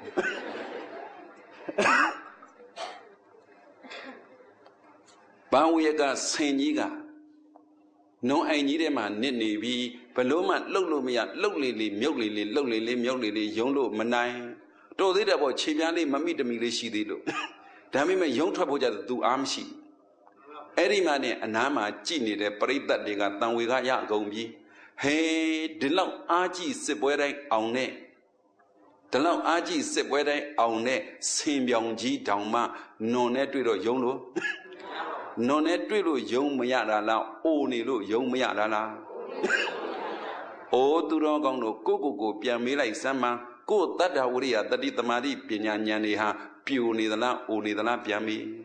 ဘာဝရကဆင်ကြီးကနုံအိမ်ကြီးထဲမှာနစ်နေပြီးဘလို့မှလှုပ်လို့မရလှုပ်လေလေမြုပ်လေလေလှုပ်လေလေမြုပ်လေလေယုံလို့မနိုင်တော်သေးတယ်ပေါ့ခြေပြားလေးမမိတမီလေးရှိသေးလို့ဒါပေမဲ့ယုံထွက်ဖို့ကြသူအားမရှိအဲ့ဒီမှာနဲ့အနားမှာကြည်နေတဲ့ပရိသတ်တွေကတန်ဝေကရအကုန်ပြီဟေးဒီလောက်အားကြည့်စစ်ပွဲတိုင်းအောင်နဲ့ဒီလောက်အားကြည့်စစ်ပွဲတိုင်းအောင်နဲ့ဆင်ပြောင်ကြီးတောင်မှနွန်နဲ့တွေ့တော့ယုံလို့နွန်နဲ့တွေ့လို့ယုံမရတာလားအိုနေလို့ယုံမရတာလားအိုသူတော်ကောင်းတို့ကိုပြန်မေးလိုက်စမ်းမှကိုတတ္တဝရိယတတိတမာတိပညာဉာဏ်တွေဟာပြိုနေသလားအိုနေသလားပြန်မေး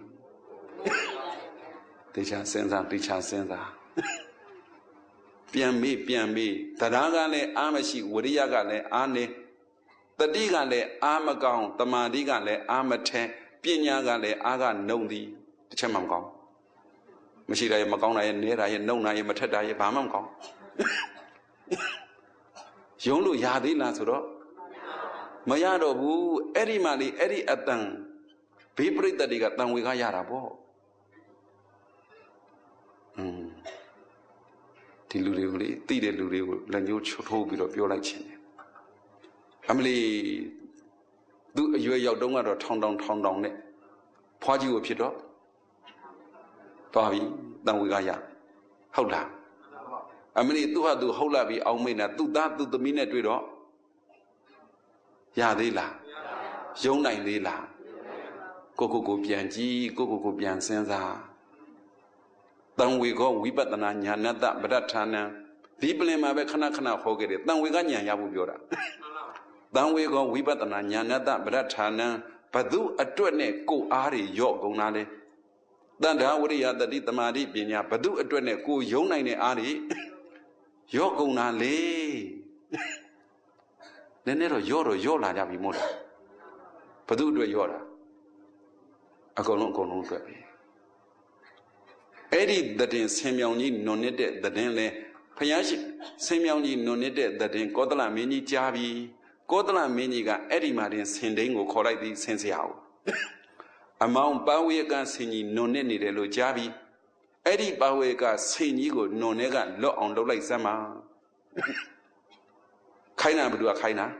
တေချာစဉ်းစားပြန်မေးတရားကလည်းအားမရှိဝရိယကလည်းအားနေတတိကလည်းအားမကောင်းတမာတိကလည်းအားမထဲပညာကလည်းအားကနှုံသည်တစ်ချက်မှမကောင်းမရှိတာရဲ့မကောင်းတာရဲ့နဲတာရဲ့နှုံတာရဲ့မထက်တာရဲ့ဘာမှမကောင်းယုံလို့ရသေးလားဆိုတော့မရတော့ဘူးအဲ့ဒီမှလေအဲ့ဒီအတန်ဘေးပရိသတ်တွေကတန်ဝေကရတာပေါ့ဒီလူတွေကိုလေသိတဲ့လူတွေကိုလက်ညှိုးချထိုးပြီးတော့ပြောလိုက်ခြင်းတယ်အမလီသူအရွယ်ရောက်တုန်းကတော့ထောင်တောင်နဲ့ဖွားကြီးကိုဖြစ်တော့သွားပြီတန်ဝေကရဟုတ်လားအမလီသူဟာသူဟုတ်လာပြီအောင်မိတ်နာသူ့သားသူ့သမီးနဲ့တွေ့တော့ရသေးလားယုံနိုင်သေးလားကိုပြန်ကြည့်ကိုပြန်စဉ်းစားတန်ဝေကောဝိပဿနာဉာဏတ္တပဋ္ဌာနံဒီပလင်မှာပဲခဏဟောခဲ့တယ်တန်ဝေကဉာဏ်ရဖို့ပြောတာတန်ဝေကောဝိပဿနာဉာဏတ္တပဋ္ဌာနံဘသူအတွက်နဲ့ကိုအားတွေရော့ကုန်တာလေတဏ္ဍဝရိယတတိတမာတိပညာဘသူအတွက်နဲ့ကိုယုံနိုင်တဲ့အားတွေရော့ကုန်တာလေနည်းနည်းတော့ရော့လာကြပြီမို့လားဘသူအတွက်ရော့တာအကုန်လုံးအတွက်ပဲအဲ့ဒီတဲ့ဆင်မြောင်ကြီးနွန်နေတဲ့တဲ့လဲဖယားရှိဆင်မြောင်ကြီးနွန်နေတဲ့တဲ့ကောသလမင်းကြီးကြားပြီးကောသလမင်းကြီးကအဲ့ဒီမှာတင်ဆင်ဒိန်းကိုခေါ်လိုက်ပြီးဆင်ဆရာကိုအမောင်ပါဝေကဆင်ကြီးနွန်နေတယ်လို့ကြားပြီးအဲ့ဒီပါဝေကဆင်ကြီးကိုနွန်နဲ့ကလွတ်အောင်လုပ်လိုက်စမ်းပါခိုင်းတာဘယ်သူကခိုင်းတာ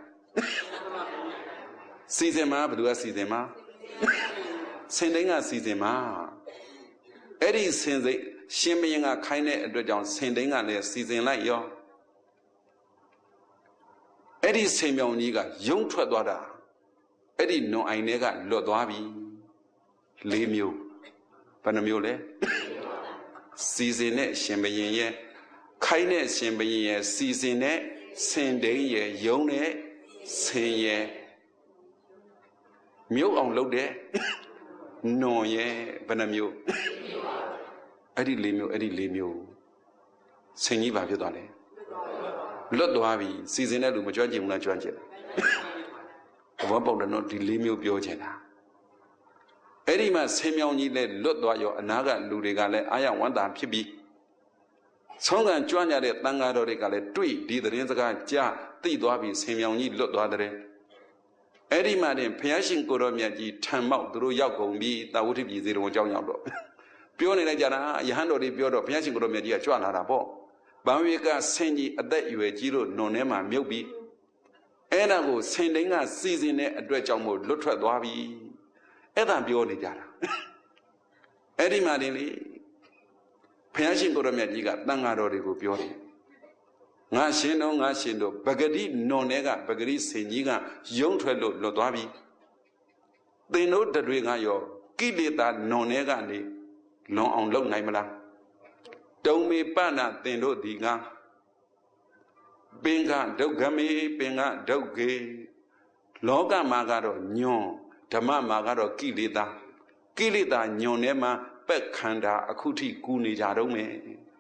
စီစဉ်မှာဘယ်သူကစီစဉ်မှာဆင်ဒိန်းကစီစဉ်မှာအဲ့ဒီဆင်စိတ်ရှင်မင်းကခိုင်းတဲ့အတွက်ကြောင့်ဆင်ဒိန်းကလည်းစီစဉ်လိုက်ရောအဲ့ဒီဆင်မြောင်ကြီးကယုံထွက်သွားတာအဲ့ဒီနွန်အိုင်တွေကလွတ်သွားပြီ၄မျိုးဘယ်နှမျိုးလဲစီစဉ်တဲ့ရှင်ဘရင်ရဲ့ခိုင်းတဲ့ရှင်ဘရင်ရဲ့စီစဉ်တဲ့ဆင်ဒိန်းရဲ့ယုံတဲ့ဆင်ရဲ့မြို့အောင်လုပ်တဲ့နွန်ရဲ့ဘယ်နှမျိုးအဲ့ဒီ၄မျိုးဆင်ကြီးဘာဖြစ်သွားလဲလွတ်သွားပြီစီစဉ်တဲ့လူမကြွကျင်ဘူးလားကြွကျင်တယ်ဘောပေါက်တယ်နော်ဒီ၄မျိုးပြောချင်တာအဲ့ဒီမှာဆင်းမြောင်းကြီးလည်းလွတ်သွားရောအနာကလူတွေကလည်းအာရဝန္တာဖြစ်ပြီးဆုံးကံကြွညတဲ့တန်ဃာတော်တွေကလည်းတွေ့ဒီသတင်းစကားကြားသိသွားပြီးဆင်းမြောင်းကြီးလွတ်သွားတဲ့အဲ့ဒီမှာတင်ဘုရားရှင်ကိုရောမြတ်ကြီးထံမောက်သူတို့ရောက်ကုန်ပြီးတာဝတိပြည်စီတော်အကြောင်းရောက်တော့ပြောနေလိုက်ကြတာယဟန်တော်တွေပြောတော့ဘုရားရှင်ကိုရောမြတ်ကြီးကကြွလာတာပေါ့ဗံဝေကဆင်ကြီးအသက်အရွယ်ကြီးလို့နွန်ထဲမှာမြုပ်ပြီးအဲ့ဒါကိုဆင်တိုင်းကစီစဉ်တဲ့အတွက်ကြောင့်မို့လွတ်ထွက်သွားပြီအဲ့ဒါပြောနေကြတာအဲ့ဒီမှာတင်လေဘုရားရှင်ကိုရောမြတ်ကြီးကတန်ဃာတော်တွေကိုပြောတယ်ငါရှင်တို့ပဂတိနွန်ထဲကပဂတိဆင်ကြီးကယုံထွက်လို့လွတ်သွားပြီသင်တို့တွေကရောကိလေသာနွန်ထဲကနေလွန်အောင်လုပ်နိုင်မလားတုံမေပနာသင်တို့ဒီကပင်ကဒုက္ခမေပင်ကဒုက္ခေလောကမှာကတော့ညွန်ဓမ္မမှာကတော့ကိလေသာညွန်ထဲမှာပက်ခန္ဓာအခုထိကူနေကြတော့မယ်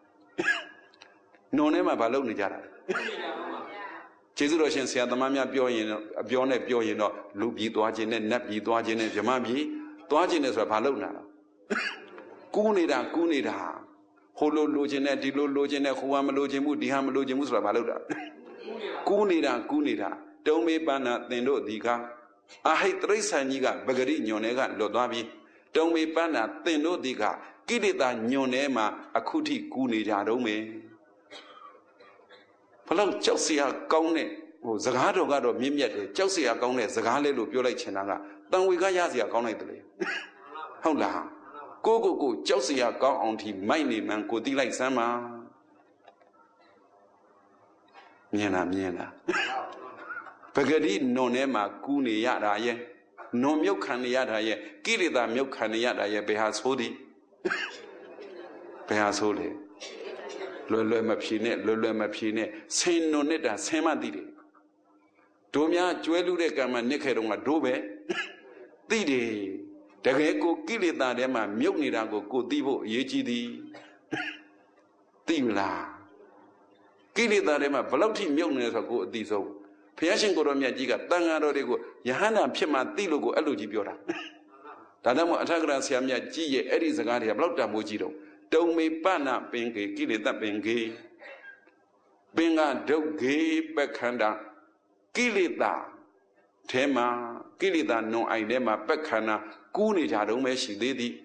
နွန်ထဲမှာဘာလုပ်နေကြတာကျေးဇူးတော်ရှင်ဆရာသမားများပြောရင်အပြောနဲ့ပြောရင်တော့လူပြည်သွားခြင်းနဲ့နတ်ပြည်သွားခြင်းနဲ့ဗြဟ္မပြည်သွားခြင်းနဲ့ဆိုတာဘာလုပ်နေတာကူးနေတာဟိုလိုခြင်းနဲ့ဒီလိုခြင်းနဲ့ဟိုဟာမလိုခြင်းဘူးဒီဟာမလိုခြင်းဘူးဆိုတာဘာလုပ်တာကူးနေတာတုံမေပန္နသင်တို့ဒီကအဟိတရိစ္ဆာန်ကြီးကပဂရိညွန်ထဲကလွတ်သွားပြီတုံမေပန္နသင်တို့ဒီကကိလေသာညွန်ထဲမှာအခုထိကူးနေကြတော့မယ်ဘလို့ကြောက်စရာကောင်းတဲ့စကားတော်ကတော့မြင့်မြတ်တယ်ကြောက်စရာကောင်းတဲ့စကားလေးလို့ပြောလိုက်ချင်တာကတန်ဝေကရစရာကောင်းလိုက်တယ်လေဟုတ်လားကိုကြောက်စရာကောင်းအောင်ထိမိုက်နေမှန်ကိုသိလိုက်စမ်းပါမြင်လားပဂတိနွန်ထဲမှာကူးနေရတာရဲ့နွန်မြုပ်ခံနေရတာရဲ့ကိလေသာမြုပ်ခံနေရတာရဲ့ဘယ်ဟာဆိုးသည်ဘယ်ဟာဆိုးလဲလွယ်မဖြေနဲ့ဆင်းနွန်နေတာဆင်းမသိတယ်တို့များကျွဲလူတဲ့ကံမှာနစ်ခဲ့တော့ကတို့ပဲသိတယ်တကယ်ကိုကိလေသာထဲမှာမြုပ်နေတာကိုသိဖို့အရေးကြီးသည်သိမလားကိလေသာထဲမှာဘလောက်ထိမြုပ်နေလဲဆိုတော့ကိုအသိဆုံးဘုရားရှင်ကိုရောမြတ်ကြီးကတန်ဃာတော်တွေကိုယဟန္တာဖြစ်မှသိလို့ကိုအဲ့လိုကြီးပြောတာဒါကြောင့်မို့အထက်ကရာဆရာမြတ်ကြီးရဲ့အဲ့ဒီစကားတွေကဘလောက်တန်ဖိုးကြီးတော့တုံမေပနပင်ကေကိလေသာပင်ကေပင်ကဒုက္ခေပက္ခန္တာကိလေသာထဲမှာကိလေသာနွန်အိုင်ထဲမှာပက္ခန္တာကူးနေကြတော့မဲရှိသေးသည်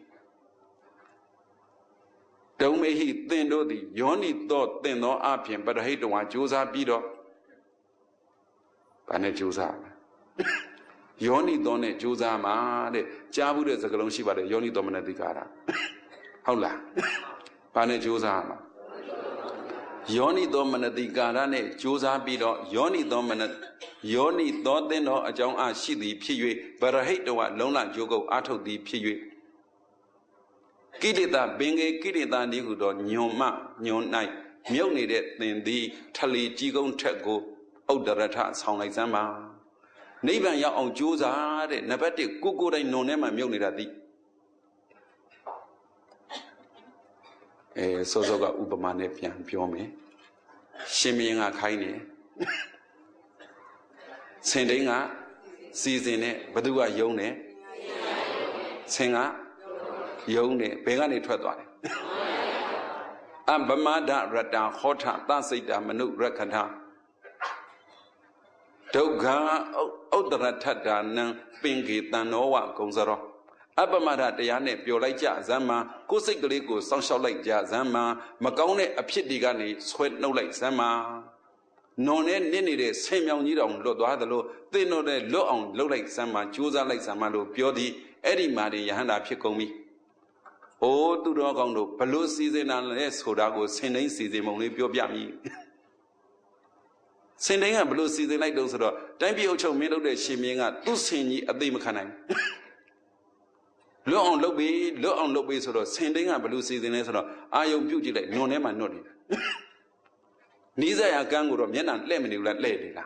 တုံမေဟိသင်တို့သည်ယောနိသောသင်သောအပြင်ပရဟိတဝါကြိုးစားပြီးတော့ဘာနဲ့ကြိုးစားယောနိသောနဲ့ကြိုးစားမှာတဲ့ကြားဘူးတဲ့စကားလုံးရှိပါတယ်ယောနိသောမနတိကာရဟုတ်လားဘာနဲ့ကြိုးစားမှာယောနိသောမနတိကာရနဲ့ကြိုးစားပြီးတော့ယောနိသောသင်သောအကြောင်းအားရှိသည်ဖြစ်၍ပရဟိတဝလုံးလကြိုးကုပ်အားထုတ်သည်ဖြစ်၍ကိလေသာပင်ကေကိလေသာနည်းဟုသောညွန်၌မြုပ်နေတဲ့သင်သည်ထလီကြီးကုန်းထက်ကိုဥဒ္ဒရထဆောင်လိုက်စမ်းပါနိဗ္ဗာန်ရောက်အောင်ကြိုးစားတဲ့နံပါတ်1ကိုတိုင်းနွန်ထဲမှာမြုပ်နေတာသည်စောကဥပမာနဲ့ပြန်ပြောမယ်ရှင်မင်းကခိုင်းတယ်ဆင်တိန်ကစီစဉ်နဲ့ဘသူကယုံတယ်ဆင်ကယုံတယ်ဘယ်ကနေထွက်သွားတယ်အဗမဒရတဟောထသစိတ်တမနုရခထဒုက္ခဥဒ္ဒရထတာနံပင်ကေတန်နောဝဂုံစရောအပမဒတရားနဲ့ပြောလိုက်ကြဇမ်းမှာကိုယ်စိတ်ကလေးကိုစောင့်ရှောက်လိုက်ကြဇမ်းမှာမကောင်းတဲ့အဖြစ်တွေကနေဆွဲနှုတ်လိုက်ဇမ်းမှာနွန်နဲ့နစ်နေတဲ့ဆင်မြောင်ကြီးတောင်လွတ်သွားသလိုသင်တို့နဲ့လွတ်အောင်လှုပ်လိုက်ဇမ်းမှာကြိုးစားလိုက်ဇမ်းမှာလို့ပြောသည်အဲ့ဒီမှာတင်ယဟန္တာဖြစ်ကုန်ပြီ။အိုးသူတော်ကောင်းတို့ဘလို့စီစဉ်တာလဲဆိုတာကိုဆင်တိုင်းစီစဉ်ပုံလေးပြောပြမည်။ဆင်တိုင်းကဘလို့စီစဉ်လိုက်တော့ဆိုတော့တိုင်းပြည်အုပ်ချုပ်မင်းလုပ်တဲ့ရှင်မင်းကသူ့ဆင်ကြီးအသိမခံနိုင်လွတ်အောင်လုပ်ပြီးဆိုတော့ဆင်တိုင်းကဘလို့စီစဉ်လဲဆိုတော့အာယုံပြုတ်ကြည့်လိုက်နွန်ထဲမှာနွတ်နေတယ်နီးစပ်ရာကန်းကိုတော့မျက်နှာလှဲ့မနေဘူးလားလှဲ့နေလား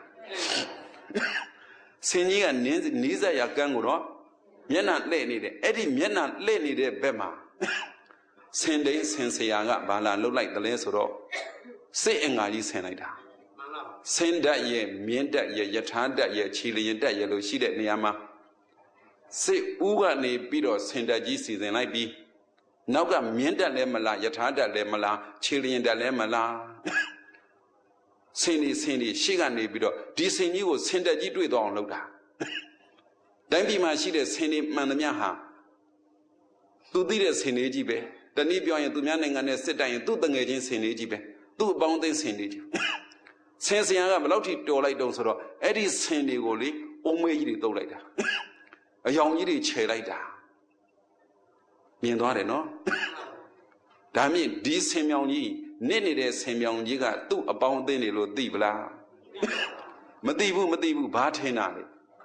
ဆင်ကြီးကနီးစပ်ရာကန်းကိုတော့မျက်နှာလှဲ့နေတယ်အဲ့ဒီမျက်နှာလှဲ့နေတဲ့ဘက်မှာဆင်တိုင်းဆင်ဆရာကဘာလာလှုပ်လိုက်တယ်လဲဆိုတော့စိတ်အင်္ဂါကြီးဆင်လိုက်တာဆင်းတတ်ရဲ့မြင်းတတ်ရဲ့ယထာတတ်ရဲ့ခြေလျင်တတ်ရဲ့လို့ရှိတဲ့နေရာမှာစစ်ဦးကနေပြီးတော့ဆင်တက်ကြီးစီစဉ်လိုက်ပြီးနောက်ကမြင်းတက်လည်းမလားယထာတက်လည်းမလားခြေလျင်တက်လည်းမလားဆင်နေရှေ့ကနေပြီးတော့ဒီဆင်ကြီးကိုဆင်တက်ကြီးတွေ့တော့အောင်လုပ်တာတိုင်းပြည်မှာရှိတဲ့ဆင်နေမှန်သမျှဟာသူသိတဲ့ဆင်နေကြီးပဲတနည်းပြောရင်သူများနိုင်ငံနဲ့စစ်တိုင်ရင်သူ့တငယ်ချင်းဆင်နေကြီးပဲသူ့အပေါင်းအသင်းဆင်နေကြီးဆင်စရာကဘယ်လောက်ထိတော်လိုက်တုံးဆိုတော့အဲ့ဒီဆင်တွေကိုလေအုံးမေးကြီးတွေတုပ်လိုက်တာအယောင်ကြီးတွေခြေလိုက်တာမြင်သွားတယ်နော်ဒါမြင့်ဒီဆင်မြောင်ကြီးနစ်နေတဲ့ဆင်မြောင်ကြီးကသူ့အပေါင်းအသင်းတွေလို့သိပလားမသိဘူးဘာထင်တာလဲ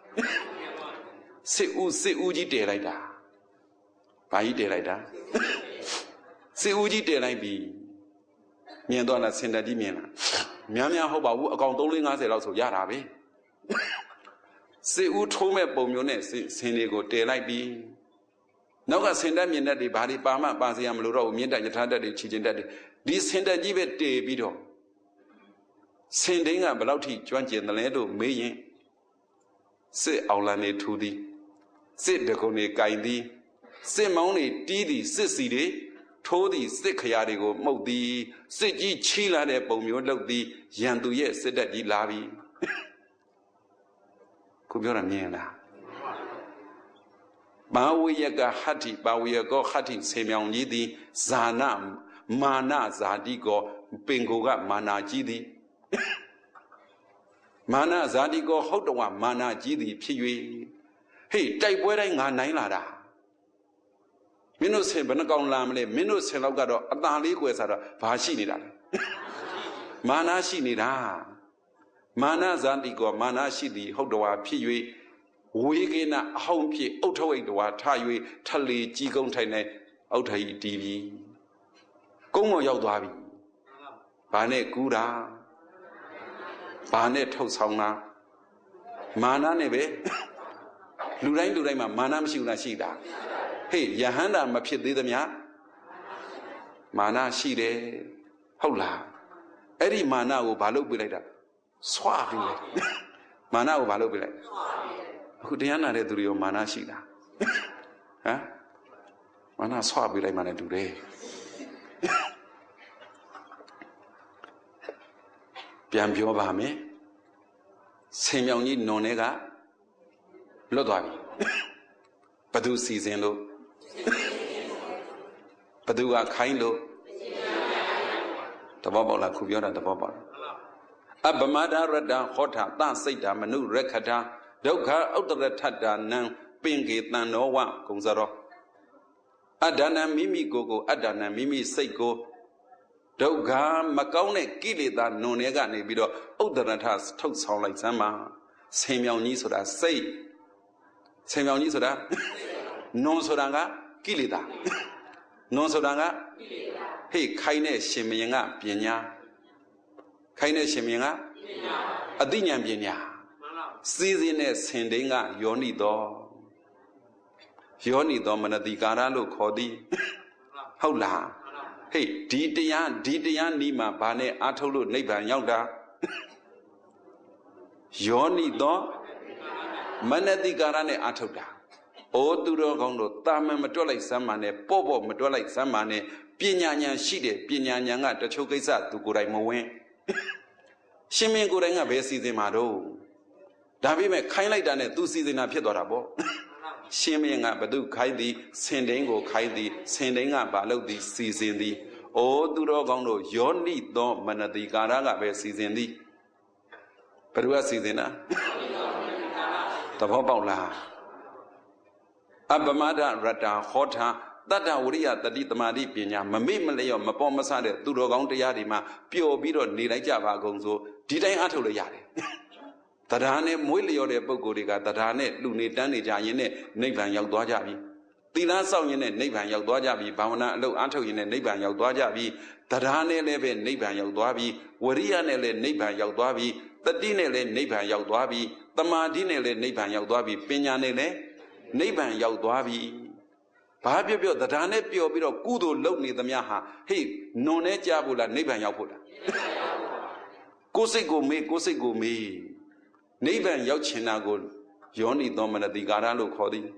စစ်ဦးကြီးတည်လိုက်တာဘာကြီးတည်လိုက်တာစစ်ဦးကြီးတည်လိုက်ပြီမြင်သွားလားဆင်တက်ကြီးမြင်လားများဟုတ်ပါဘူးအကောင်3-50လောက်ဆိုရတာပဲစစ်ဦးထိုးမဲ့ပုံမျိုးနဲ့ဆင်တွေကိုတည်လိုက်ပြီနောက်ကဆင်တက်မြင်တတ်တွေဘာတွေပါစရာမလိုတော့ဘူးမြင့်တက်ယထာတက်တွေခြေကျင်တက်တွေဒီဆင်တက်ကြီးပဲတည်ပြီးတော့ဆင်တိန်ကဘယ်လောက်ထိကျွမ်းကျင်တယ်လဲလို့မေးရင်စစ်အောင်လန်နေထူသည်စစ်တကုံတွေကင်သည်စစ်မောင်းတွေတီးသည်စစ်စီတွေထိုးသည်စစ်ခရာတွေကိုမှုတ်သည်စစ်ကြီးချီလာတဲ့ပုံမျိုးလုပ်သည်ရန်သူရဲ့စစ်တပ်ကြီးလာပြီခုပြောတာမြင်လားဘာဝိယကဟတ္တိဘာဝိယကောဟတ္တိဆေမြောင်ကြီးသည်ဇာနာမာနဇာတိကောပင်ကိုကမာနာကြီးသည်မာနဇာတိကောဟုတ်တော်မာနာကြီးသည်ဖြစ်၍ဟေးတိုက်ပွဲတိုင်းငါနိုင်လာတာမင်းတို့ဆင်ဘယ်နှကောင်လာမလဲမင်းတို့ဆင်လောက်ကတော့အตาလေးကွယ်ဆိုတော့ဘာရှိနေတာလဲမာနရှိနေတာမာနဇာတိကောမာနရှိသည်ဟုတ်တော်ဖြစ်၍ဝေကေနအဟောင်းဖြစ်အုတ်ထဝိတ်တော်ထ၍ထလေကြီးကုန်းထိုင်နေအုတ်ထရီတီးပြီကုန်းပေါ်ရောက်သွားပြီဘာနဲ့ကူးတာဘာနဲ့ထုတ်ဆောင်တာမာနနဲ့ပဲလူတိုင်းမှာမာနမရှိဘူးလားရှိတာဟေးယဟန္တာမဖြစ်သေးသမျှမာနရှိတယ်ဟုတ်လားအဲ့ဒီမာနကိုဘာလုပ်ပြလိုက်တာဆွာပြီးလိုက်မာနကိုဘာလုပ်ပြလိုက်အခုတရားနာတဲ့သူတွေရောမာနရှိတာဟမ်မာနဆွာပြလိုက်မှလည်းတူတယ်ပြန်ပြောပါမယ်ဆင်မြောင်ကြီးနွန်တွေကလွတ်သွားပြီဘသူစီစဉ်လို့ဘသူကခိုင်းလို့သဘောပေါက်လားခုပြောတာသဘောပေါက်အပမဒရတ္တဟောထသစိတ်တာမနုရခတာဒုက္ခဥတ္တရထတ္တနံပင်ကေတန်နောဝကုံစရောအဒ္ဒနံမိမိကိုယ်အဒ္ဒနံမိမိစိတ်ကိုဒုက္ခမကောင်းတဲ့ကိလေသာနုံတွေကနေပြီးတော့ဥတ္တရထထုတ်ဆောင်လိုက်စမ်းပါဆင်မြောင်ကြီးဆိုတာစိတ်ဆင်မြောင်ကြီးဆိုတာနုံဆိုတာကကိလေသာနုံဆိုတာကကိလေသာဟေ့ခိုင်းတဲ့ရှင်မယင်ကပညာခိုင်းတဲ့ရှင်မယင်ကပညာအသိဉာဏ်ပညာစီစဉ်တဲ့ဆင်တိန်ကယောနိသောမနတိကာရလို့ခေါ်သည်ဟုတ်လားဟေးဒီတရားနီးမှာဘာနဲ့အားထုတ်လို့နိဗ္ဗာန်ရောက်တာယောနိသောမနတိကာရနဲ့အားထုတ်တာအိုးသူတော်ကောင်းတို့တာမန်မတွက်လိုက်စမ်းပါနဲ့ပေါ့မတွက်လိုက်စမ်းပါနဲ့ပညာဉာဏ်ရှိတယ်ပညာဉာဏ်ကတချို့ကိစ္စသူကိုယ်တိုင်မဝင်ရှင်မင်းကိုယ်တိုင်ကဘယ်စီစဉ်မှာတော့ဒါပေမဲ့ခိုင်းလိုက်တာနဲ့သူစီစဉ်တာဖြစ်သွားတာပေါ့ရှင်မင်းကဘသူခိုင်းသည်ဆင်တိန်ကိုခိုင်းသည်ဆင်တိန်ကဘာလုပ်သည်စီစဉ်သည်အိုးသူတော်ကောင်းတို့ယောနိသောမနတိကာရကပဲစီစဉ်သည်ဘယ်သူကစီစဉ်တာသဘောပေါက်လားအပမဒရတ္တဟောထတတ္တဝရိယတတိတမာတိပညာမမေ့မလျော့မပေါ်မဆတဲ့သူတော်ကောင်းတရားတွေမှာပျော်ပြီးတော့နေလိုက်ကြပါကုန်ဆိုဒီတိုင်းအထုတ်လို့ရတယ်တရားနဲ့မွေးလျော်တဲ့ပုဂ္ဂိုလ်တွေကတရားနဲ့လူနေတန်းနေကြရင်နဲ့နိဗ္ဗာန်ရောက်သွားကြပြီသီလစောင့်ရင်နဲ့နိဗ္ဗာန်ရောက်သွားကြပြီဘာဝနာအလုပ်အားထုတ်ရင်နဲ့နိဗ္ဗာန်ရောက်သွားကြပြီတရားနဲ့လည်းပဲနိဗ္ဗာန်ရောက်သွားပြီဝရိယနဲ့လည်းနိဗ္ဗာန်ရောက်သွားပြီတတိနဲ့လည်းနိဗ္ဗာန်ရောက်သွားပြီတမာတိနဲ့လည်းနိဗ္ဗာန်ရောက်သွားပြီပညာနဲ့လည်းနိဗ္ဗာန်ရောက်သွားပြီဘာပြောတရားနဲ့ပြောပြီးတော့ကုသိုလ်လုပ်နေသမျှဟာဟေ့နွန်နဲ့ကြားဖို့လားနိဗ္ဗာန်ရောက်ဖို့လားကိုယ်စိတ်ကိုမေးနိဗ္ဗာန်ရောက်ချင်တာကိုယောနိသောမနတိကာရလို့ခေါ်သည်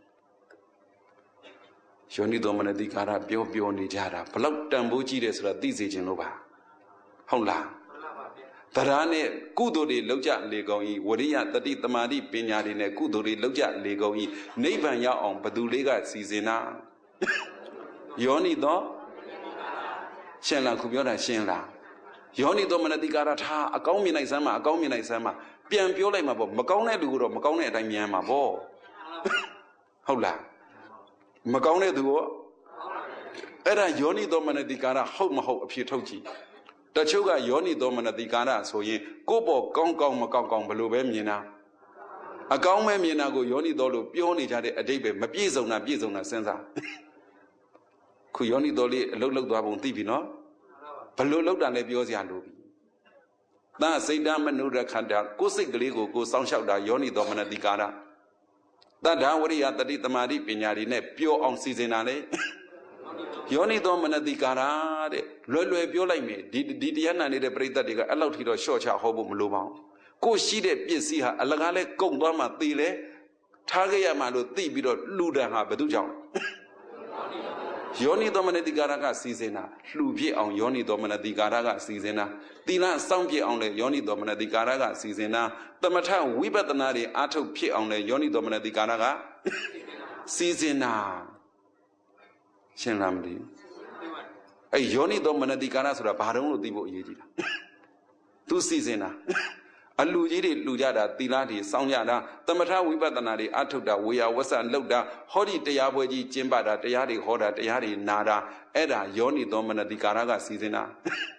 ယောနိသောမနတိကာရပြောနေကြတာဘလောက်တန်ဖိုးကြီးတယ်ဆိုတာသိစေခြင်းလို့ပါဟုတ်လားတရားနဲ့ကုသိုလ်တွေလောက်ကြလေကုန်၏ဝရိယတတိတမာတိပညာတွေနဲ့ကုသိုလ်တွေလောက်ကြလေကုန်၏နိဗ္ဗာန်ရောက်အောင်ဘသူလေးကစီစဉ်တာယောနိသောရှင်းလားခုပြောတာရှင်းလားယောနိသောမနတိကာရထားအကောင်းမြင်နိုင်စမ်းမှာအကောင်းမြင်နိုင်စမ်းမှာပြန်ပြောလိုက်မှာပေါ့မကောင်းတဲ့လူကတော့မကောင်းတဲ့အတိုင်းမြင်မှာပေါ့ဟုတ်လားမကောင်းတဲ့သူကအဲ့ဒါယောနိသောမနတိကာရဟုတ်မဟုတ်အဖြစ်ထုတ်ကြည့်တချို့ကယောနိသောမနတိကာရဆိုရင်ကိုယ့်ဘောကောင်းကောင်းမကောင်းကောင်းဘလို့ပဲမြင်တာအကောင်းပဲမြင်တာကိုယောနိသောလို့ပြောနေကြတဲ့အတိတ်ပဲမပြည့်စုံတာပြည့်စုံတာစဉ်းစားခုယောနိသောလေးအလုတ်လောက်သွားပုံသိပြီနော်ဘလို့လောက်တာလဲပြောစရာလိုပြီသစိတ်တမနုရခန္ဓာကိုယ်စိတ်ကလေးကိုစောင့်ရှောက်တာယောနိသောမနတိကာရတတ္တဝရိယတတိတမာတိပညာတွေနဲ့ပြောအောင်စီစဉ်တာလေယောနိသောမနတိကာရတဲ့လွယ်ပြောလိုက်မယ်ဒီတရားနာနေတဲ့ပရိသတ်တွေကအဲ့လောက်ထိတော့ရှော့ချဟောဖို့မလိုပါဘူးကိုရှိတဲ့ပစ္စည်းဟာအလကားလဲကုန်သွားမှသိလဲထားခဲ့ရမှလို့သိပြီးတော့လှူဒန်းဟာဘယ်သူကြောင့်ယောနိသောမနတိကာရကစီစဉ်တာလှူပြည့်အောင်ယောနိသောမနတိကာရကစီစဉ်တာသီလစောင့်ပြည့်အောင်လဲယောနိသောမနတိကာရကစီစဉ်တာသမထဝိပဿနာတွေအားထုတ်ဖြစ်အောင်လဲယောနိသောမနတိကာရကစီစဉ်တာရှင်းလားမသိအဲ့ယောနိသောမနတိကာရဆိုတာဘာတုံးလို့သိဖို့အရေးကြီးတာသူစီစဉ်တာအလူကြီးတွေလှူကြတာသီလတွေစောင့်ကြတာသမထဝိပဿနာတွေအထုတ်တာဝေယဝဆလှုပ်တာဟောဒီတရားပွဲကြီးကျင့်ပတာတရားတွေဟောတာတရားတွေနာတာအဲ့ဒါယောနိသောမနတိကာရကစီစဉ်တာ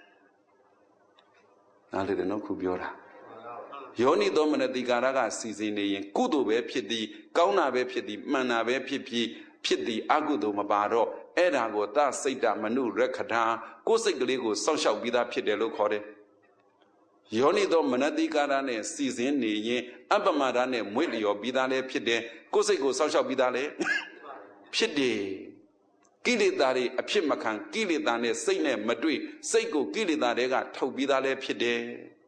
နားလေတယ်နော်ခုပြောတာယောနိသောမနတိကာရကစီစဉ်နေရင်ကုသိုလ်ပဲဖြစ်သည်ကောင်းတာပဲဖြစ်သည်မှန်တာပဲဖြစ်သည်အကုသိုလ်မပါတော့အဲ့ဒါကိုသစိတ်တမနုရခထာကိုယ်စိတ်ကလေးကိုစောင့်ရှောက်ပြီးသားဖြစ်တယ်လို့ခေါ်တယ်ယောနိသောမနတိကာရနဲ့စီစဉ်နေရင်အပ္ပမဒနဲ့မွေ့လျော်ပြီးသားလည်းဖြစ်တယ်ကိုယ်စိတ်ကိုစောင့်ရှောက်ပြီးသားလည်းဖြစ်တယ်ကိလေသာတွေအဖြစ်မခံကိလေသာနဲ့စိတ်နဲ့မတွေ့စိတ်ကိုကိလေသာတွေကထုတ်ပြီးသားလည်းဖြစ်တယ်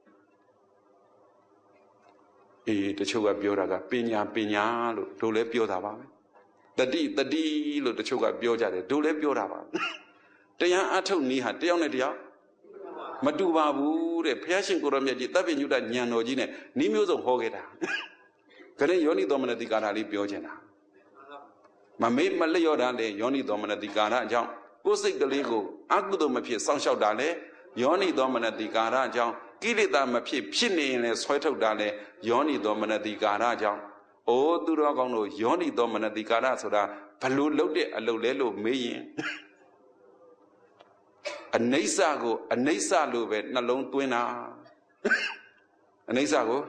တချို့ကပြောတာကပညာလို့တို့လည်းပြောတာပါပဲတတိလို့တချို့ကပြောကြတယ်တို့လည်းပြောတာပါတရားအထုတ်နည်းဟာတယောက်နဲ့တယောက်မတူပါဘူးတဲ့ဘုရားရှင်ကိုရောမြတ်ကြီးတပ်ပိညုတဉာဏ်တော်ကြီးနဲ့ဤမျိုးစုံဟောခဲ့တာခရင်ယောနိသောမနတိကာရလေးပြောချင်တာမမေ့မလျော့တာလေယောနိသောမနတိကာရအကြောင်းကိုယ်စိတ်ကလေးကိုအကုသိုလ်မဖြစ်စောင့်ရှောက်တာလေယောနိသောမနတိကာရအကြောင်းကိလေသာမဖြစ်နေရင်လည်းဆွဲထုတ်တာလေယောနိသောမနတိကာရအကြောင်းအိုးသူတော်ကောင်းတို့ယောနိသောမနတိကာရဆိုတာဘလို့လုပ်တဲ့အလုပ်လဲလို့မေးရင်အနိစ္စကိုအနိစ္စလို့ပဲနှလုံးသွင်းတာအနိစ္စကို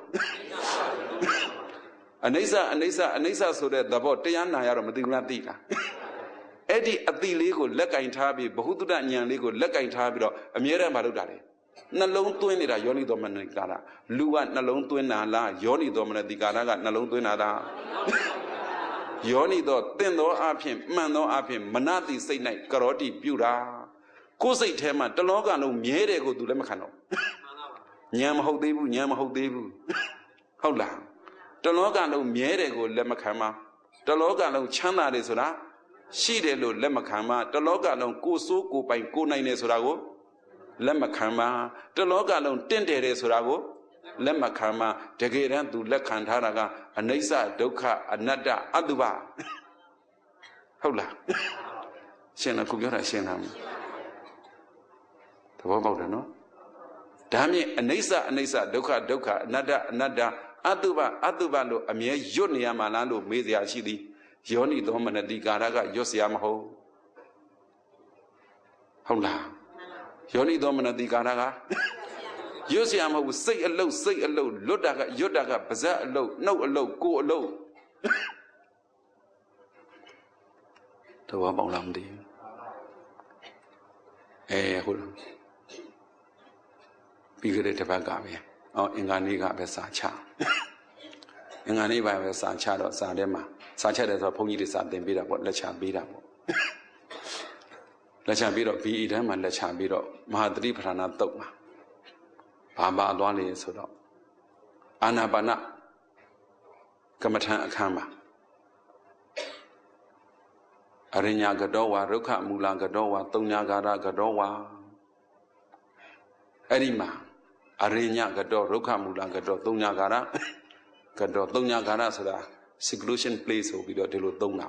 အနိစ္စဆိုတဲ့သဘောတရားနာရတော့မသိဘူးလားသိလားအဲ့ဒီအတိလေးကိုလက်ကင်ထားပြီးဘ ഹു တုတဉာဏ်လေးကိုလက်ကင်ထားပြီးတော့အမြဲတမ်းမလုပ်တာလေနှလုံးသွင်းနေတာယောနိသောမနတိကာရလူကနှလုံးသွင်းတာလားယောနိသောမနတိကာရကနှလုံးသွင်းတာလားယောနိသောတင့်သောအဖြစ်မှန်သောအဖြစ်မနတိစိတ်၌ကရောတိပြုတာကိုယ်စိတ်ထဲမှာတလောကလုံးမြဲတယ်ကိုသူလည်းမခံတော့ဉာဏ်မဟုတ်သေးဘူးဟုတ်လားတလောကလုံးမြဲတယ်ကိုလက်မခံပါတလောကလုံးချမ်းသာတယ်ဆိုတာရှိတယ်လို့လက်မခံပါတလောကလုံးကိုယ်စိုးကိုယ်ပိုင်ကိုယ်နိုင်တယ်ဆိုတာကိုလက်မခံပါတလောကလုံးတင့်တယ်တယ်ဆိုတာကိုလက်မခံပါတကယ်တမ်းသူလက်ခံထားတာကအနိစ္စဒုက္ခအနတ္တအတုပဟုတ်လားရှင်းလားခုပြောတာရှင်းလားသဘောပေါက်တယ်နော်ဒါမြင်အနိစ္စဒုက္ခအနတ္တအတုပလို့အမြဲရွတ်နေရမှာလားလို့မေးစရာရှိသည်ယောနိသောမနတိကာရကရွတ်စရာမဟုတ်လားယောနိသောမနတိကာရကရွတ်စရာမဟုတ်ဘူးစိတ်အလုတ်လွတ်တာကရွတ်တာကပါဇက်အလုတ်နှုတ်အလုတ်ကိုယ်အလုတ်သဘောပေါက်လားမသိဘူးဟုတ်လားပြီးကြတဲ့တစ်ပတ်ကပဲအင်္ဂါနေ့ကပဲစာချအင်္ဂါနေ့ပဲစာချတော့စာထဲမှာစာချက်တယ်ဆိုတော့ဘုန်းကြီးတွေစာသင်ပေးတာပေါ့လက်ချပေးတာပေါ့လက်ချပြီးတော့ BE တန်းမှာလက်ချပြီးတော့မဟာသတိပဋ္ဌာနာသုတ်မှာဘာသွားလဲဆိုတော့အာနာပါန Kamatan Akamba Arinya Gadowa, Roka Mula Gadowa, Tonya Gada Gadowa Erima Arinya Gado, Roka Mula Gado, Tonya Gada Gado, Tonya Gada Sada, seclusion place will be the Delo Dona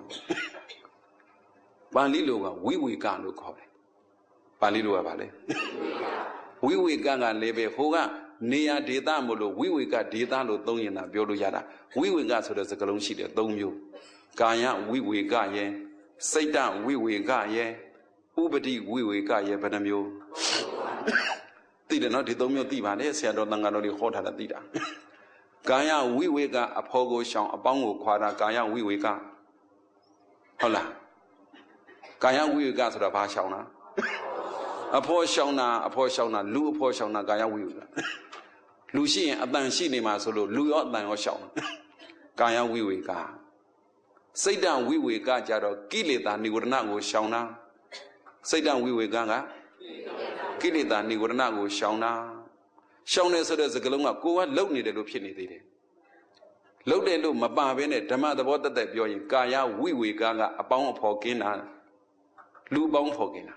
Balilo, we can't look home. Balilo Valley. We ganga lebe hoga near data molo, we got data no donina, Biodo Yada, we got so there's a galon sheet at Domio. Gaya, we got ye, say down, we got ye, Ubadi, we got ye, Benamio. Did not the Domio Diva, they said, don't know hot at Dida. Gaya, we got a pogo shang, a bongo quadra, Gaya, we got. Hola. Gaya, we got to the Pashana. A portion, Lu portion, Gaya will. Lucy, a dan cinema solo, Lu outline or shall. Gaya we ga. Say down we ga jaro, Gilita, Nigurnago shauna. Say down we ganga. Gilita, Nigurnago shauna. Shauna so there's a galunga, go and load needed opinity. Load and look, Maba Bene, Dama the water that you're in Gaya, we ganga, a bound for Gina. Lu bound for Gina.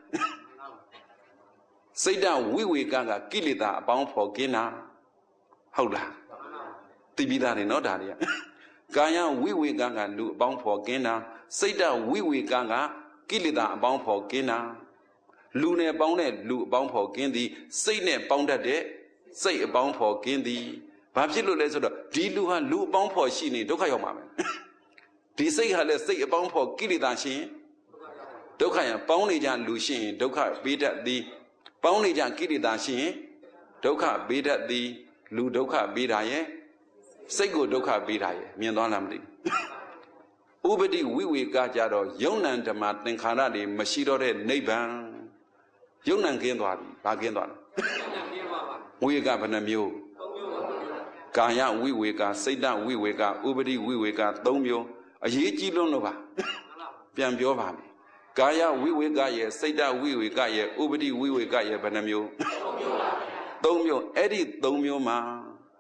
Say down, we ganga, Gilita, bound for Gina. Hola. Tibida in Odaria. Gaya, we ganga, lu bound for Gina. Say down, we ganga, Gilita, bound for Gina. Lune bounded, lu bound for Gindi. Say ne bounded it. Say a bound for Gindi. Babilo Lesoda, Diluha, lu bound for Shini, Dokayoma. Disay had say a bound for Gilita Shin. Dokaya, Boundijan Lushin, Doka, beat at the Boundijan Gilita Shin. Doka, beat at the Ludoka Bidaye, Sego Doka Bidaye, Mianamdi. Ubadi, we got Jado, Yonan de Martin Kanadi, Mashidore, Neban, Yonan Gendwadi, Bagendon. We got Panamio. Gaya, we got, say down, we got, Ubadi, we got, Domio, a Yiji Lonova, Piambiovami. Gaya, we got ye, say down, we got ye, Ubadi, we got ye, Panamio. Domio, Eddie Domio ma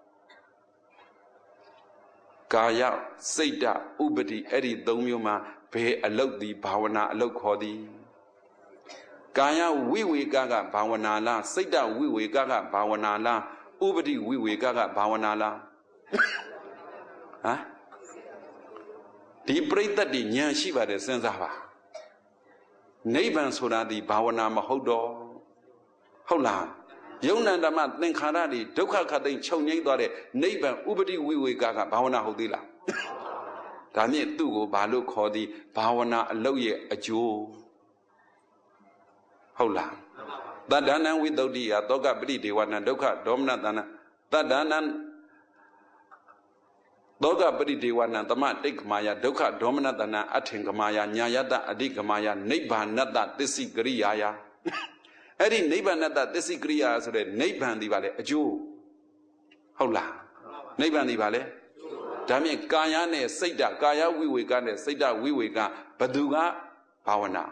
Gaya, Seda, Ubadi, Eddie Domio ma, pay a load the Bawana, a low coddy. Gaya, we gaga, Bawana la, Seda, we gaga, Bawana la, Ubadi, we gaga, Bawana la. Huh? The break that the Nyan Shiva de Senzava. Neighbor Soda the Bawana Mahodo. Hola. Yonan Damat, then Kanadi, Doka Kadin, Chonay Dore, neighbor, Ubadi, we gaga, Bawana Hodila. Daniel Dugo, Balu Kodi, Bawana, Loye, a Jew. Hola. That dana with Dodia, Doga Bridi, one and Doka, Domna Dana, that dana Doga Bridi, one and Dama, Dick Maya, Doka, Domna Dana, Atingamaya, Nyayada, Adigamaya, Neighbor, Nada, Disigriaya. Eddie neighbor that disagree as a neighbor and the valley, a Jew. Hola. Neighbor and the valley. Dami Gayane, Seda, Gaya, we got it, Seda, we got, Baduga, Bawana.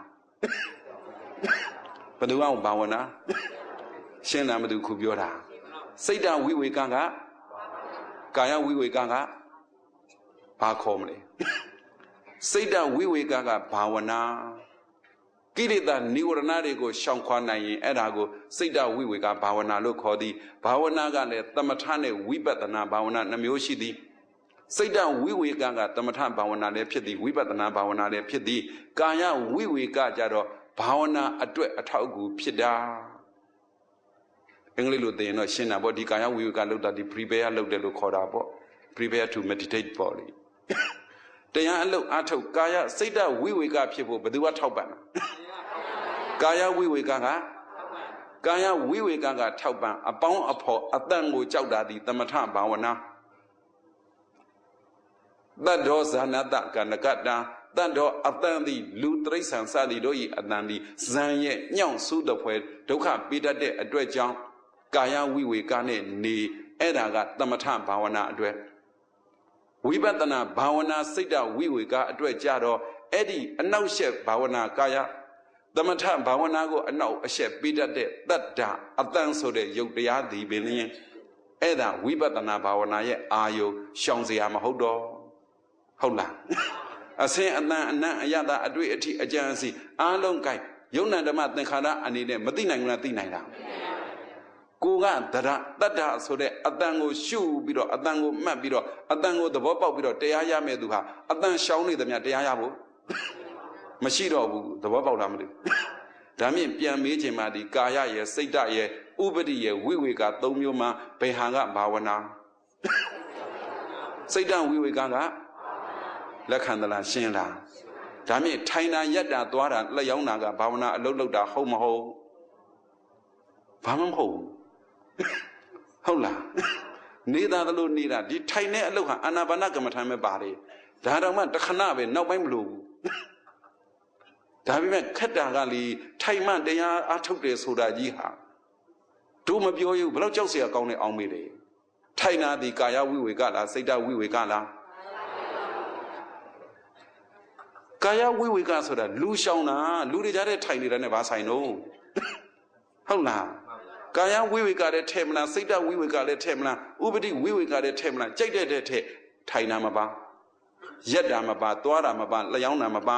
Baduga, Bawana. Shenamadu Kubiora. Seda, we ganga. Gaya, we ganga. Bakomli. Seda, we ganga, Bawana. Kilida Niuranari go Shankwana Edago, Seda we got Bawana look hodi, Bawanaga le Tamatane, we betana Bawana Namioshidi. Seda we ganga Tamatan Bawana le Pidi, we betana Bawana le Pidi, Gaya we got Jado, Bawana a Taugu Pida. English they know Shina body Gaya we got looked at the prepare look the Lukorabo, prepare to meditate body. They are look at Gaya, Seda we got people, but they were Taubana. Gaya we ganga Gaya we ganga Tauban, a bound upon a tango Chowdadi, Tamatan Bawana. That doors are not that gonna cut down, that door a tandi, Lutres and Sadi doi at Nandi, Zanye, Nyang Suda Puet, Doka Bida de a dredge. Gaya we gane ni Edaga, Tamatan Bawana adwet. We betana Bawana Sida we got a dredge, Eddie, and now chef Bawana Gaya. The Matan Bawanago and now a ship beat at that da, a dance so de Yodia the billion. Eda, we but an Bawanaya, are you, Shanzi Amahodo? ဟုတ်လားအစင်းအတန်အနံ့အရသာအတွေ့အထိအကြံအစီအားလုံးကိုက်ယုံနာဓမ္မသင်္ခါရအနေနဲ့မသိနိုင်ဘူးလားသိနိုင်လားကိုကတရတတ္တဆိုတဲ့အတန်ကိုရှုပြီးတော့အတန်ကိုမှတ်ပြီးတော့အတန်ကိုသဘောပေါက်ပြီးတော့တရားရမယ်သူဟာအတန်ရှောင်းနေသမျှတရားရဖို့မရှိတော့ဘူးသဘောပေါက်လားမသိဘူးဒါမြင့်ပြန်မေးခြင်းမှာဒီကာယရဲ့စိတ်ဓာတ်ရဲ့ဥပတိရဲ့ဝိဝေက၃မျိုးမှာဘယ်ဟာကဘာဝနာစိတ်ဓာတ်ဝိဝေကလက်ခံသလားရှင်းလားဒါမြင့်ထိုင်တာရက်တာသွားတာလက်ရောက်တာကဘာဝနာအလုပ်လုပ်တာဟုတ်မဟုတ်ဘာမှမဟုတ်ဟုတ်လားနေတာသလိုနေတာဒီထိုင်တဲ့အလုပ်ဟာအာနာပါနကမ္မထာပဲပါတယ်ဒါတော့မှတခဏပဲနောက်ပိုင်းမလို့ဘူးဒါပေမဲ့ခက်တာကလေထိုင်မှတရားအားထုတ်တယ်ဆိုတာကြီးဟာတို့မပြောဘူးဘယ်တော့ကြောက်เสียကောင်းနေအောင်မေးတယ်ထိုင်တာဒီကာယဝိဝေကလားစိတ်တဝိဝေကလားကာယဝိဝေကဆိုတာလူရှောင်တာလူတွေကြားတဲ့ထိုင်နေတာနဲ့ဘာဆိုင်တော့ဟုတ်လားကာယဝိဝေကလည်းထဲမလားစိတ်တဝိဝေကလည်းထဲမလားဥပတိဝိဝေကလည်းထဲမလားကြိုက်တဲ့ထဲထိုင်တာမပါရက်တာမပါသွားတာမပါလျောင်းတာမပါ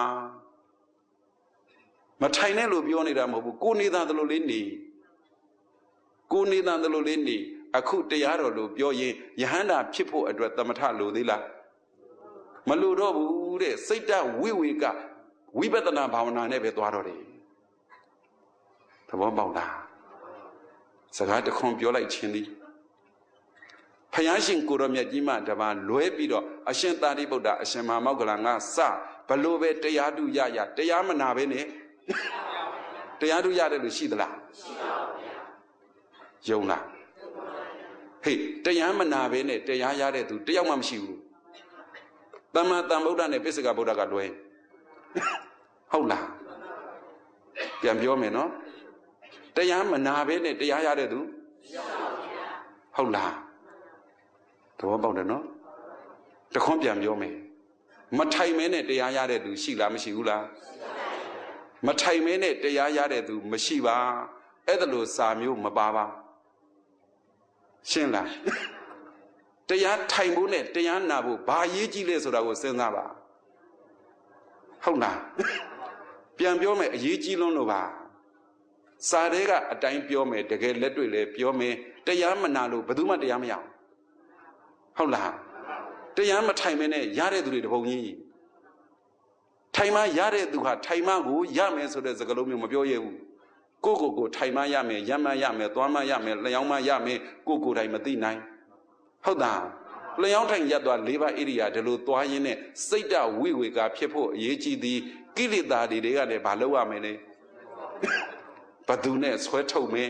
မထိုင်နဲ့လို့ပြောနေတာမဟုတ်ဘူးကိုနေတာသလိုလေးနေကိုနေတာသလိုလေးနေအခုတရားတော်လို့ပြောရင်ယဟန္တာဖြစ်ဖို့အတွက်သမထလိုသေးလားမလိုတော့ဘူးတဲ့စိတ်တဝိဝေကဝိပဿနာဘာဝနာနဲ့ပဲသွားတော့တယ်သဘောပေါက်လားစကားတခွန်ပြောလိုက်ခြင်းသည်ဖယားရှင်ကိုရမြတ်ကြီးမှတပါလွဲပြီးတော့အရှင်သာရိပုတ္တအရှင်မဟာမောက္ခလငါစဘလို့ပဲတရားတုရရတရားမနာပဲနဲ့တရားတုရတယ်လို့ရှိသလားရှိပါဘူးယုံလားဟေးတရားမနာပဲနဲ့တရားရတဲ့သူတယောက်မှမရှိဘူးသမ္မာသမ္ဗုဒ္ဓနဲ့ပိဿကဗုဒ္ဓကလွဲဟုတ်လားပြန်ပြောမယ်နော်တရားမနာပဲနဲ့တရားရတဲ့သူဟုတ်လားသဘောပေါက်တယ်နော်တခွန်းပြန်ပြောမယ်မထိုင်မဲနဲ့တရားရတဲ့သူရှိလားမရှိဘူးလားမထိုင်မဲနဲ့တရားရတဲ့သူမရှိပါအဲ့ဒါလို့စာမျိုးမပါပါရှင်းလားတရားထိုင်ဖို့နဲ့တရားနာဖို့ဘာရေးကြည့်လဲဆိုတာကိုစဉ်းစားပါဟုတ်လားပြန်ပြောမယ်အရေးကြီးလွန်းလို့ပါစာတွေကအတိုင်းပြောမယ်တကယ်လက်တွေ့လည်းပြောမယ်တရားမနာလို့ဘယ်သူမှတရားမရအောင်ဟုတ်လားတရားမထိုင်မနဲ့ရတဲ့သူတွေတပုံကြီးထိုင်မှရတဲ့သူဟာထိုင်မှကိုရမယ်ဆိုတဲ့စကားလုံးမျိုးမပြောရဘူးကိုထိုင်မှရမယ်ရမှရမယ်သွားမှရမယ်လျောင်းမှရမယ်ကိုတိုင်မသိနိုင်ဟုတ်တာလျောင်းထိုင်ရက်သွား၄ပါးဣရိယာဒီလိုသွားရင်းနဲ့စိတ်တဝိဝေကဖြစ်ဖို့အရေးကြီးသည်ကိလေသာတွေကလည်းဘာလုပ်ရမလဲဘသူနဲ့ဆွဲထုတ်မယ်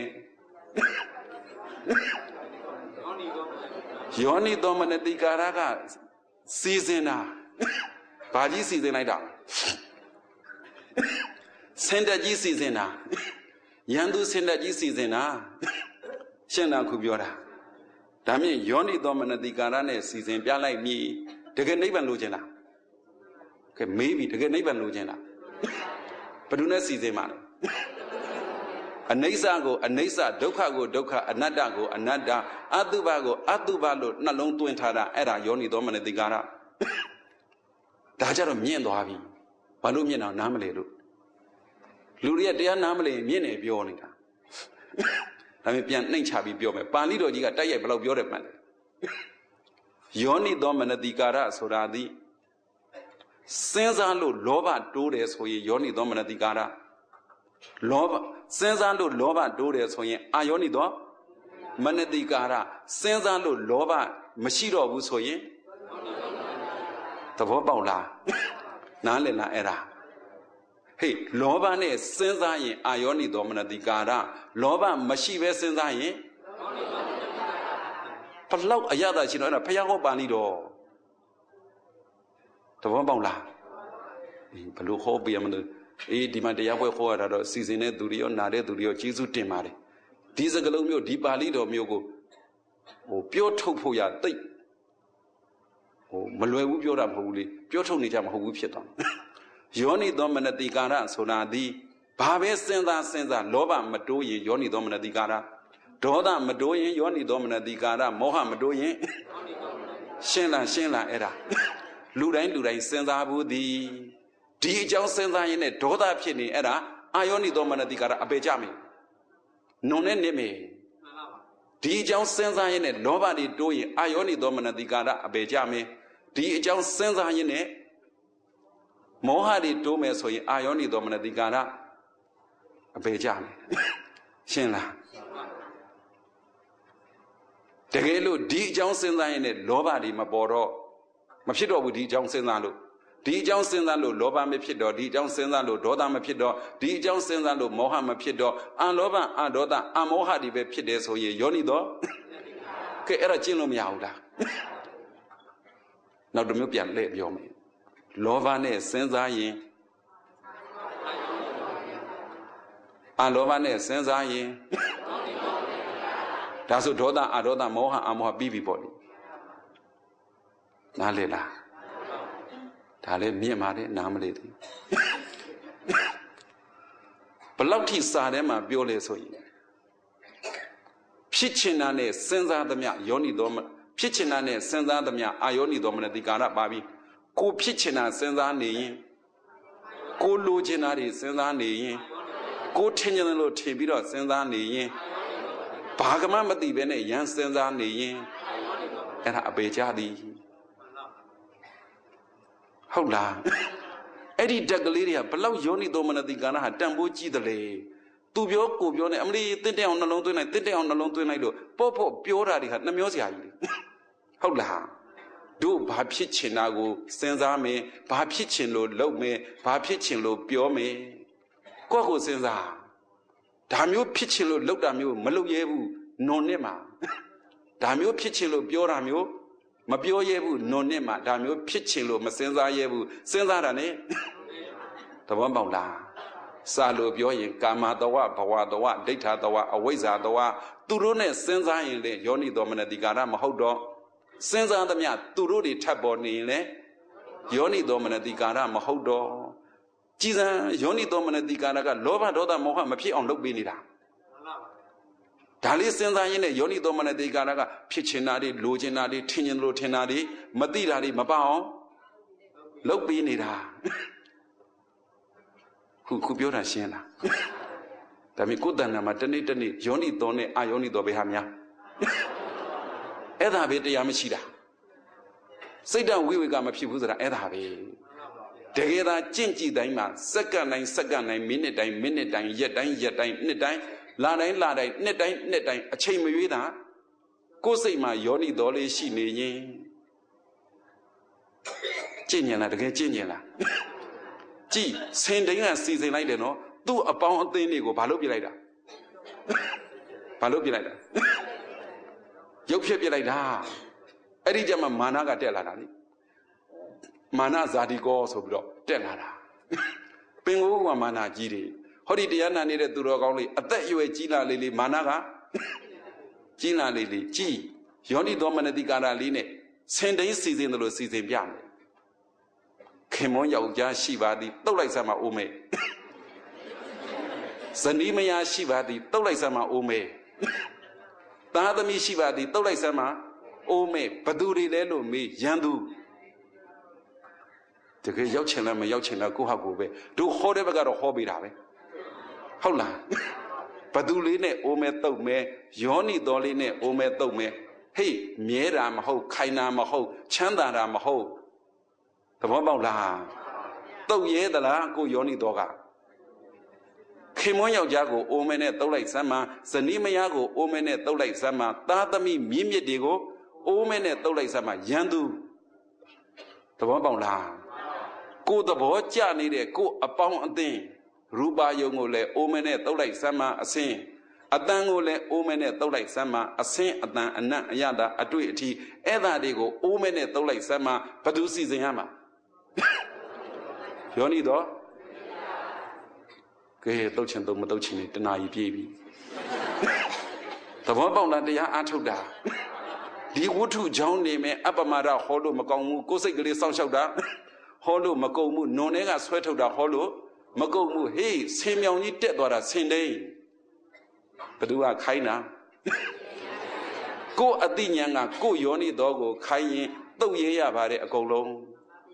ယောနိသောမနတိကာရကစီစဉ်တာဘာကြီးစီစဉ်လိုက်တာစင်တက်ကြီးစီစဉ်တာရန်သူစင်တက်ကြီးစီစဉ်တာရှင်းတာခုပြောတာဒါမြင့်ယောနိသောမနတိကာရနဲ့စီစဉ်ပြလိုက်ပြီတကယ်နိဗ္ဗာန်လိုချင်လားကဲမေးပြီတကယ်နိဗ္ဗာန်လိုချင်လားဘယ်သူနဲ့စီစဉ်မှာလဲအနိစ္စကိုအနိစ္စဒုက္ခကိုဒုက္ခအနတ္တကိုအနတ္တအတုပကိုအတုပလို့နှလုံးသွင်းထားတာအဲ့ဒါယောနိသောမနတိကာရဒါကြတော့မြင့်သွားပြီဘာလို့မြင့်အောင်နားမလဲလို့လူတွေကတရားနားမလဲမြင့်နေပြောနေတာဒါပေမဲ့ပြန်နှိမ့်ချပြီးပြောမယ်ပါဠိတော်ကြီးကတိုက်ရိုက်ဘယ်လောက်ပြောတယ်မှန်တယ်ယောနိသောမနတိကာရဆိုတာသည်စဉ်းစားလို့လောဘတိုးတယ်ဆိုရင်ယောနိသောမနတိကာရလောဘစဉ်းစားလို့လောဘတိုးတယ်ဆိုရင်အာယောနိသောမနတိကာရစဉ်းစားလို့လောဘမရှိတော့ဘူးဆိုရင်သဘောပေါက်လားနားလည်လားအဲ့ဒါဟေးလောဘနဲ့စဉ်းစားရင်အာယောနိသောမနတိကာရလောဘမရှိပဲစဉ်းစားရင်ဘလောက်အရသာရှိတော့အဲ့ဒါဖျားဟောပါဠိတော်သဘောပေါက်လားဘလို့ဟောပြရမလို့ဒီမှာတရားပွဲခေါ်ရတာတော့စီစဉ်တဲ့သူတွေရောနာတဲ့သူတွေရောကျေးဇူးတင်ပါတယ်ဒီစကားလုံးမျိုးဒီပါဠိတော်မျိုးကိုပြောထုတ်ဖို့ရသိမလွယ်ဘူးပြောတာမဟုတ်ဘူးလေပြောထုတ်နေကြမဟုတ်ဘူးဖြစ်သွားယောနိသောမနတိကာရဆိုတာဒီဘာပဲစဉ်းစားလောဘမတိုးရင်ယောနိသောမနတိကာရဒေါသမတိုးရင်ယောနိသောမနတိကာရမောဟမတိုးရင်ရှင်းလားအဲ့ဒါလူတိုင်းစဉ်းစားဘူးသည်ဒီအကြောင်းစဉ်းစားရင်နဲ့ဒေါသဖြစ်နေအဲ့ဒါအာယောနိသောမနတိကာရအပေကြမယ်နုံနဲ့နစ်မယ်ဒီအကြောင်းစဉ်းစားရင်နဲ့လောဘတွေတိုးရင်အာယောနိသောမနတိကာရအပေကြမယ်ဒီအကြောင်းစဉ်းစားရင်နဲ့မောဟတွေတိုးမယ်ဆိုရင်အာယောနိသောမနတိကာရအပေကြမယ်ရှင်းလားတကယ်လို့ဒီအကြောင်းစဉ်းစားရင်လည်းလောဘတွေမပေါ်တော့မဖြစ်တော့ဘူးဒီအကြောင်းစဉ်းစားလို့ဒီအကြောင်းစဉ်းစားလို့လောဘမဖြစ်တော့ဒီအကြောင်းစဉ်းစားလို့ဒေါသမဖြစ်တော့ဒီအကြောင်းစဉ်းစားလို့မောဟမဖြစ်တော့အလောဘအဒေါသအမောဟတွေပဲဖြစ်တယ်ဆိုရင်ယောနိသောကဲအဲ့ဒါကျင့်လို့မရဘူးလားနောက်တစ်မျိုးပြန်လှည့်ပြောမယ်လောဘနဲ့စဉ်းစားရင်အလောဘနဲ့စဉ်းစားရင်ဒါဆိုဒေါသအဒေါသမောဟအမောဟပြီးပြီပေါ့လေနားလေလားဒါလည်းမြင်ပါတယ်နားမလေသေးဘလောက်ထိစာထဲမှာပြောလဲဆိုရင်ဖြစ်ချင်တာနဲ့စဉ်းစားသမျှယောနိသောဖြစ်ချင်တာနဲ့စဉ်းစားသမျှအာယောနိသောမနတိကာရပါပြီကိုဖြစ်ချင်တာစဉ်းစားနေရင်ကိုလိုချင်တာတွေစဉ်းစားနေရင်ကိုထင်ကြတယ်လို့ထင်ပြီးတော့စဉ်းစားနေရင်ဘာကမှမသိဘဲနဲ့ရန်စဉ်းစားနေရင်အဲ့ဒါအပေကြသည်ဟုတ်လားအဲ့ဒီတက်ကလေးတွေကဘလောက်ယောနိသောမနတိကာရဟာတန်ဖိုးကြီးတယ်လေသူပြောကိုပြောနေအမလီတင့်တဲ့အောင်နှလုံးသွင်းလိုက်တင့်တဲ့အောင်နှလုံးသွင်းလိုက်လို့ပေါ့ပေါ့ပြောတာတွေဟာနှမျောစရာကြီးလေဟုတ်လားတို့ဘာဖြစ်ချင်တာကိုစဉ်းစားမယ်ဘာဖြစ်ချင်လို့လုပ်မယ်ဘာဖြစ်ချင်လို့ပြောမယ်ကိုယ့်ကိုစဉ်းစားဒါမျိုးဖြစ်ချင်လို့လုပ်တာမျိုးမလုပ်ရဲဘူးနွန်နဲ့မှာဒါမျိုးဖြစ်ချင်လို့ပြောတာမျိုးမပြောရဲဘူးနွန်နဲ့မှာဒါမျိုးဖြစ်ချင်လို့မစဉ်းစားရဲဘူးစဉ်းစားတာ ਨੇ သဘောပေါက်လားစာလို့ပြောရင်ကာမတဝဘဝတဝဒိဋ္ဌတဝအဝိဇ္ဇာတဝသူတို့နဲ့စဉ်းစားရင်လေယောနိသောမနတိကာရမဟုတ်တော့စဉ်းစားသမျှသူတို့တွေထပ်ပေါ်နေရင်လေယောနိသောမနတိကာရမဟုတ်တော့ကြည်စံယောနိသောမနတိကာရကလောဘဒေါသမောဟမဖြစ်အောင်လုပ်ပေးနေတာဒါလေးစဉ်းစားရင်းနဲ့ယောနိသောမနတိကာရကဖြစ်ချင်တာတွေလိုချင်တာတွေထင်ချင်လို့ထင်တာတွေမသိတာတွေမပအောင်လုပ်ပေးနေတာခုပြောတာရှင်းလားဒါပေမဲ့ကိုယ်တဏ္ဍာမှာတနေ့ယောနိသောနဲ့အာယောနိသောပဲဟာများအဲ့ဒါပဲတရားမရှိတာစိတ်တဝိဝေကမဖြစ်ဘူးဆိုတာအဲ့ဒါပဲတကယ်သာကြင့်ကြည့်တိုင်းမှာစက္ကန့်တိုင်းမိနစ်တိုင်းရက်တိုင်းနှစ်တိုင်းလတိုင်းနှစ်တိုင်းအချိန်မရွေးတာကိုယ်စိတ်မှာယောနိသောလေးရှိနေရင်ကြင့်ညံလားတကယ်ကြင့်ညံလားကြည်စင်တိုင်းကစီစဉ်လိုက်တယ်နော်သူ့အပေါင်းအသင်းတွေကိုဘာလို့ပြလိုက်တာရုပ်ဖြစ်ပြလိုက်တာအဲ့ဒီကြမှာမာနကတက်လာတာလေမာနဇာတိကောဆိုပြီးတော့တက်လာတာပင်ကိုယ်ကမာနကြီးတယ်ဟောဒီတရားနာနေတဲ့သူတော်ကောင်းလေးအသက်အရွယ်ကြီးလာလေးမာနကကြီးလာလေးကြီးယောနိသောမနတိကာရလေးနဲ့စင်တိုင်းစီစဉ်တယ်လို့စီစဉ်ပြမယ်ခင်မွန်းယောက်ျားရှိပါသည်တုတ်လိုက်စမ်းမအိုးမဲဇနီးမယားရှိပါသည်တုတ်လိုက်စမ်းမအိုးမဲသားသမီးရှိပါသည်တုတ်လိုက်စမ်းမအိုးမဲဘသူတွေလဲလို့မေးရန်သူတကယ်ရောက်ချင်လားမရောက်ချင်လားကိုဟာကိုပဲတို့ဟောတဲ့ဘက်ကတော့ဟောပေးတာပဲဟုတ်လားဘသူလေးနဲ့အိုးမဲတုတ်မဲယောနိတော်လေးနဲ့အိုးမဲတုတ်မဲဟေးမြဲတာမဟုတ်ခိုင်တာမဟုတ်ချမ်းသာတာမဟုတ်သဘောပေါက်လားတုတ်ရဲသလားကိုယောနိတော်ကခင်မွန်းယောက်ျားကိုအိုးမဲနဲ့တုတ်လိုက်စမ်းမှာဇနီးမယားကိုအိုးမဲနဲ့တုတ်လိုက်စမ်းမှာသားသမီးမြင့်မြစ်တွေကိုအိုးမဲနဲ့တုတ်လိုက်စမ်းမှာရန်သူသဘောပေါက်လားကိုသဘောကျနေတဲ့ကိုအပေါင်းအသင်းရူပါယုံကိုလည်းအိုးမဲနဲ့တုတ်လိုက်စမ်းမှာအစင်းအတန်ကိုလည်းအိုးမဲနဲ့တုတ်လိုက်စမ်းမှာအစင်းအတန်အနတ်အရတာအတွေ့အထိအဲ့ဒါတွေကိုအိုးမဲနဲ့တုတ်လိုက်စမ်းမှာဘသူစီစဉ်ရမှာယောနိတော်ကဲတုတ်ချင်တုတ်မတုတ်ချင်နေတနာကြီးပြေးပြီသဘောပေါက်လားတရားအားထုတ်တာဒီဝတ္ထုချောင်းနေမယ်အပမဒဟောလို့မကောင်းဘူးကိုယ်စိတ်ကလေးစောင့်ရှောက်တာဟောလို့မကုန်ဘူးနွန်ထဲကဆွဲထုတ်တာဟောလို့မကုန်ဘူးဟေးဆင်မြောင်ကြီးတက်သွားတာဆင်တိန်ဘသူကခိုင်းတာကိုယ်အတိညာဏ်ကကိုယ်ယောနိတော်ကိုခိုင်းရင်တုတ်ရဲရပါတယ်အကုန်လုံး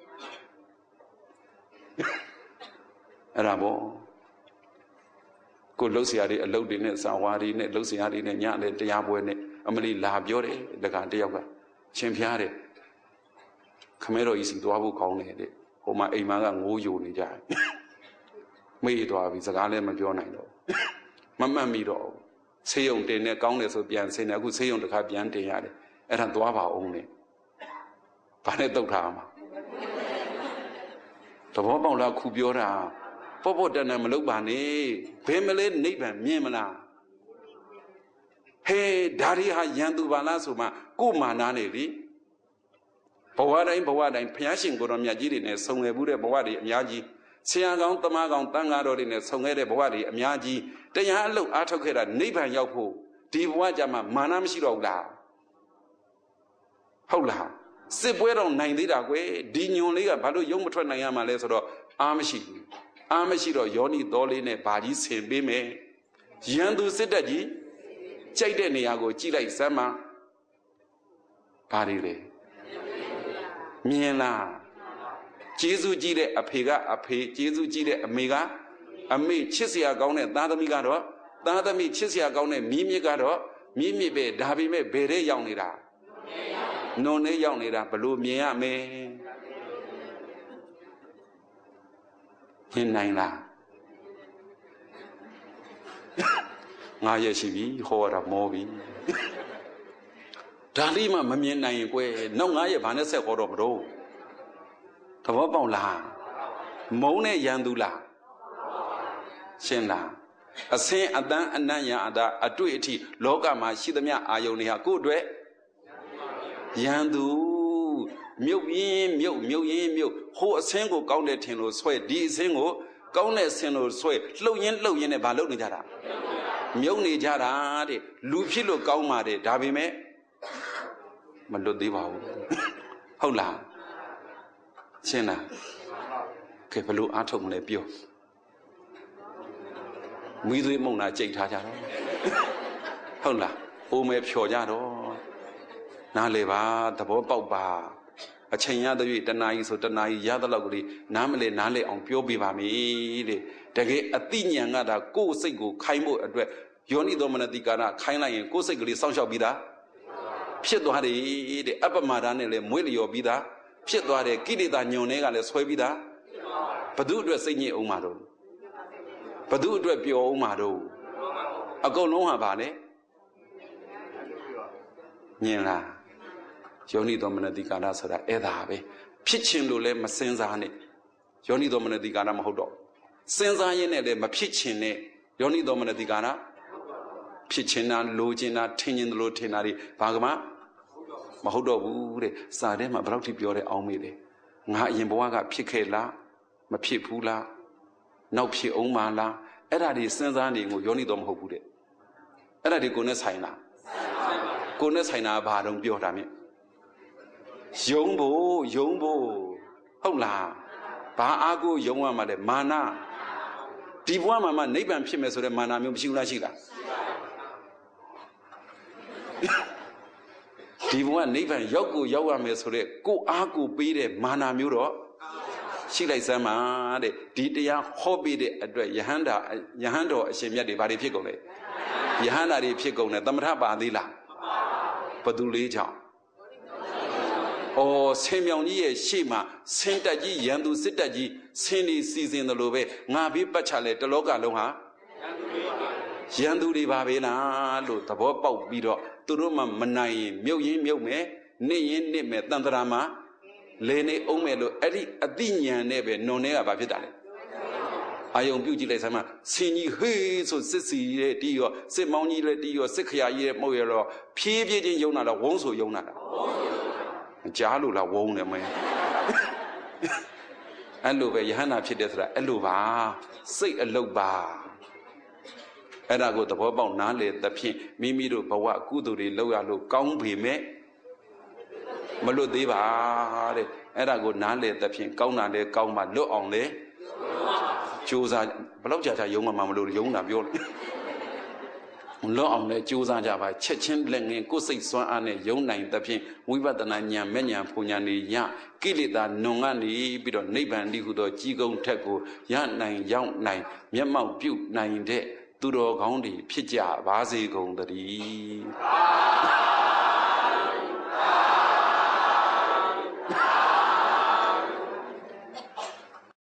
အဲ့ဒါပေါ့ကိုလှုပ်ရှားတွေအလုပ်တွေနဲ့စာဝါးတွေနဲ့လှုပ်ရှားတွေနဲ့ညနဲ့တရားပွဲနဲ့အမလီလာပြောတယ်တခါတယောက်ကရှင်ဖျားတယ်ခမဲတော်ကြီးစီသွားဖို့ကောင်းတယ်တဲ့ဟိုမှာအိမ်မကငိုးယိုနေကြတယ်မေ့သွားပြီစကားလည်းမပြောနိုင်တော့မမှတ်မိတော့ဆေးရုံတင်နဲ့ကောင်းတယ်ဆိုပြန်ဆင်းတယ်အခုဆေးရုံတစ်ခါပြန်တင်ရတယ်အဲ့ဒါသွားပါအောင်နဲ့ဘာနဲ့တုတ်ထားမှာသဘောပေါက်လားခုပြောတာပေါ့ပေါ့တန်တန်မလုပ်ပါနဲ့ဘယ်မလဲနိဗ္ဗာန်မြင်မလားဟေးဒါရီဟာယံသူပါလားဆိုမှကိုယ်မာနာနေပြီဘဝတိုင်းဘဝတိုင်းဘုရားရှင်ကိုယ်တော်မြတ်ကြီးတွေနဲ့ဆုံငယ်မှုတဲ့ဘဝတွေအများကြီးဆရာကောင်းတမကောင်းတန်ဃာတော်တွေနဲ့ဆုံခဲ့တဲ့ဘဝတွေအများကြီးတရားအလုပ်အားထုတ်ခဲ့တာနိဗ္ဗာန်ရောက်ဖို့ဒီဘဝကြမှာမာနမရှိတော့ဘူးလားဟုတ်လားစစ်ပွဲတော့နိုင်သေးတာကွယ်ဒီညွန်လေးကဘာလို့ရုံမထွက်နိုင်ရမှာလဲဆိုတော့အားမရှိဘူးအားမရှိတော့ယောနီတော်လေးနဲ့ဘာကြီးဆင်ပေးမယ်ရန်သူစစ်တပ်ကြီးကြိုက်တဲ့နေရာကိုကြည့်လိုက်စမ်းပါဘာတွေလဲမြင်လားကျေးဇူးကြီးတဲ့အဖေကအဖေကျေးဇူးကြီးတဲ့အမေကအမေချစ်စရာကောင်းတဲ့သားသမီးကတော့သားသမီးချစ်စရာကောင်းတဲ့မိမိကတော့မိမိပဲဒါပေမဲ့ဘယ်တဲ့ရောက်နေတာနုံနဲ့ရောက်နေတာဘလို့မြင်ရမယ်မြင်နိုင်လားငါရရှိပြီဟောတာမောပြီဒါလေးမှမမြင်နိုင်ရင်ကွယ်နောက်ငါရဘာနဲ့ဆက်ဟောတော့မလို့သဘောပေါက်လားမုံနဲ့ရန်သူလားရှင်းလားအစင်းအတန်းအနံ့ရအတာအတွေ့အထိလောကမှာရှိသမျှအာယုန်တွေဟာကိုယ့်အတွက်ရန်သူမြုပ်ရင်းမြုပ်ဟိုအစင်းကိုကောင်းတယ်ထင်လို့ဆွဲဒီအစင်းကိုကောင်းတဲ့ဆင်လို့ဆွဲလှုပ်ရင်းနဲ့ဘာလုပ်နေကြတာမြုပ်နေကြတာတဲ့လူဖြစ်လို့ကောင်းပါတယ်ဒါပေမဲ့မလွတ်သေးပါဘူးဟုတ်လားရှင်းလားကဲဘလို့အားထုတ်မလဲပြောမိသွေးမုံနာကြိတ်ထားကြတော့ဟုတ်လားအိုးမဲဖြော်ကြတော့နားလေပါသဘောပေါက်ပါအချိန်ရတဲ့တနာကြီးဆိုတနာကြီးရတဲ့လောက်ကလေးနားမလဲနားလေအောင်ပြောပြပါမယ်တဲ့တကယ်အတိညာဏ်ကဒါကိုယ်စိတ်ကိုခိုင်းဖို့အတွက်ယောနိသောမနတိကာရခိုင်းလိုက်ရင်ကိုယ်စိတ်ကလေးစောင့်ရှောက်ပြီးသားဖြစ်သွားတယ်တဲ့အပမဒါနဲ့လည်းမွေးလျော်ပြီးသားဖြစ်သွားတယ်ကိလေသာညွန်တွေကလည်းဆွဲပြီးသားဘသူအတွက်စိတ်ညစ်အောင်မှာတော့ဘသူအတွက်ပျော်အောင်မှာတော့အကုန်လုံးဟာဗာလေမြင်လားယောနိသောမနတိကာရဆိုတာအဲ့ဒါပဲဖြစ်ခြင်းလို့လည်းမစင်စားနဲ့ယောနိသောမနတိကာရမဟုတ်တော့စဉ်းစားရင်းနဲ့လည်းမဖြစ်ခြင်းနဲ့ယောနိသောမနတိကာရဖြစ်ခြင်းနာလိုခြင်းနာထင်ခြင်းလို့ထင်တာတွေဘာကမှမဟုတ်တော့ဘူးတဲ့စာထဲမှာဘယ်လောက်ထိပြောတဲ့အောင်းမေးတယ်ငါအရင်ဘဝကဖြစ်ခဲ့လားမဖြစ်ဘူးလားနောက်ဖြစ်အောင်မလားအဲ့ဒါတွေစဉ်းစားနေကိုယောနိသောမဟုတ်ဘူးတဲ့အဲ့ဒါတွေကိုနဲ့ဆိုင်လားကိုနဲ့ဆိုင်တာဘာတော့ပြောတာမြင်ယုံဖို့ဟုတ်လားဘာအားကိုယုံရမှာလဲမာနဒီဘဝမှာမှနိဗ္ဗာန်ဖြစ်မယ်ဆိုတဲ့မာနမျိုးမရှိဘူးလားရှိလားဒီဘဝနိဗ္ဗာန်ရောက်ကိုရောက်ရမယ်ဆိုတဲ့ကိုအားကိုပေးတဲ့မာနမျိုးတော့ရှိလိုက်စမ်းပါတဲ့ဒီတရားဟောပေးတဲ့အတွက်ယဟန်တော်အရှင်မြတ်တွေဘာတွေဖြစ်ကုန်လဲယဟန်တာတွေဖြစ်ကုန်တယ်သမထပါသေးလားဘသူလေးကြောင့်ဆင်မြောင်ကြီးရဲ့ရှေ့မှာဆင်တက်ကြီးရန်သူစစ်တက်ကြီးဆင်ဒီစီစဉ်တယ်လို့ပဲငါဘေးပတ်ချလဲတလောကလုံးဟာရန်သူတွေပါပဲလားလို့သဘောပေါက်ပြီးတော့သူတို့မှမနိုင်ရင်မြုပ်ရင်မြုပ်မယ်နစ်ရင်နစ်မယ်တန်တရာမှာလေနေအောင်မယ်လို့အဲ့ဒီအတိညာနဲ့ပဲနုံနေကဘာဖြစ်တာလဲအာယုံပြုတ်ကြည့်လိုက်စမ်းမဆင်ကြီးဟေးဆိုစစ်စီရဲ့တီးရောစစ်မောင်းကြီးလည်းတီးရောစစ်ခရာကြီးရဲ့မှုတ်ရတော့ဖြည်းဖြည်းချင်းယုံတာလားဝုန်းဆိုယုံတာလားကြားလို့လားဝုန်းတယ်မဲအဲ့လိုပဲယဟန္တာဖြစ်တယ်ဆိုတာအဲ့လိုပါစိတ်အလုတ်ပါအဲ့ဒါကိုသဘောပေါက်နားလေသဖြင့်မိမိတို့ဘဝကုသိုလ်တွေလုပ်ရလို့ကောင်းပေမဲ့မလွတ်သေးပါတဲ့အဲ့ဒါကိုနားလေသဖြင့်ကောင်းတာလေကောင်းမှလွတ်အောင်လေကြိုးစားဘယ်လောက်ကြာယုံမှမလို့ယုံတာပြောလို့လောအောင်လဲကြိုးစားကြပါချက်ချင်းလက်ငင်းကိုယ်စိတ်စွမ်းအားနဲ့ယုံနိုင်သဖြင့်ဝိပဿနာဉာဏ်မဲ့ဉာဏ်ဖူဉာဏ်နေရကိလေသာနုံကနေပြီးတော့နိဗ္ဗာန်တည်းဟူသောကြီးကုန်းထက်ကိုရနိုင်ရောက်နိုင်မျက်မှောက်ပြုနိုင်တဲ့သူတော်ကောင်းတွေဖြစ်ကြပါစေကုန်သတည်း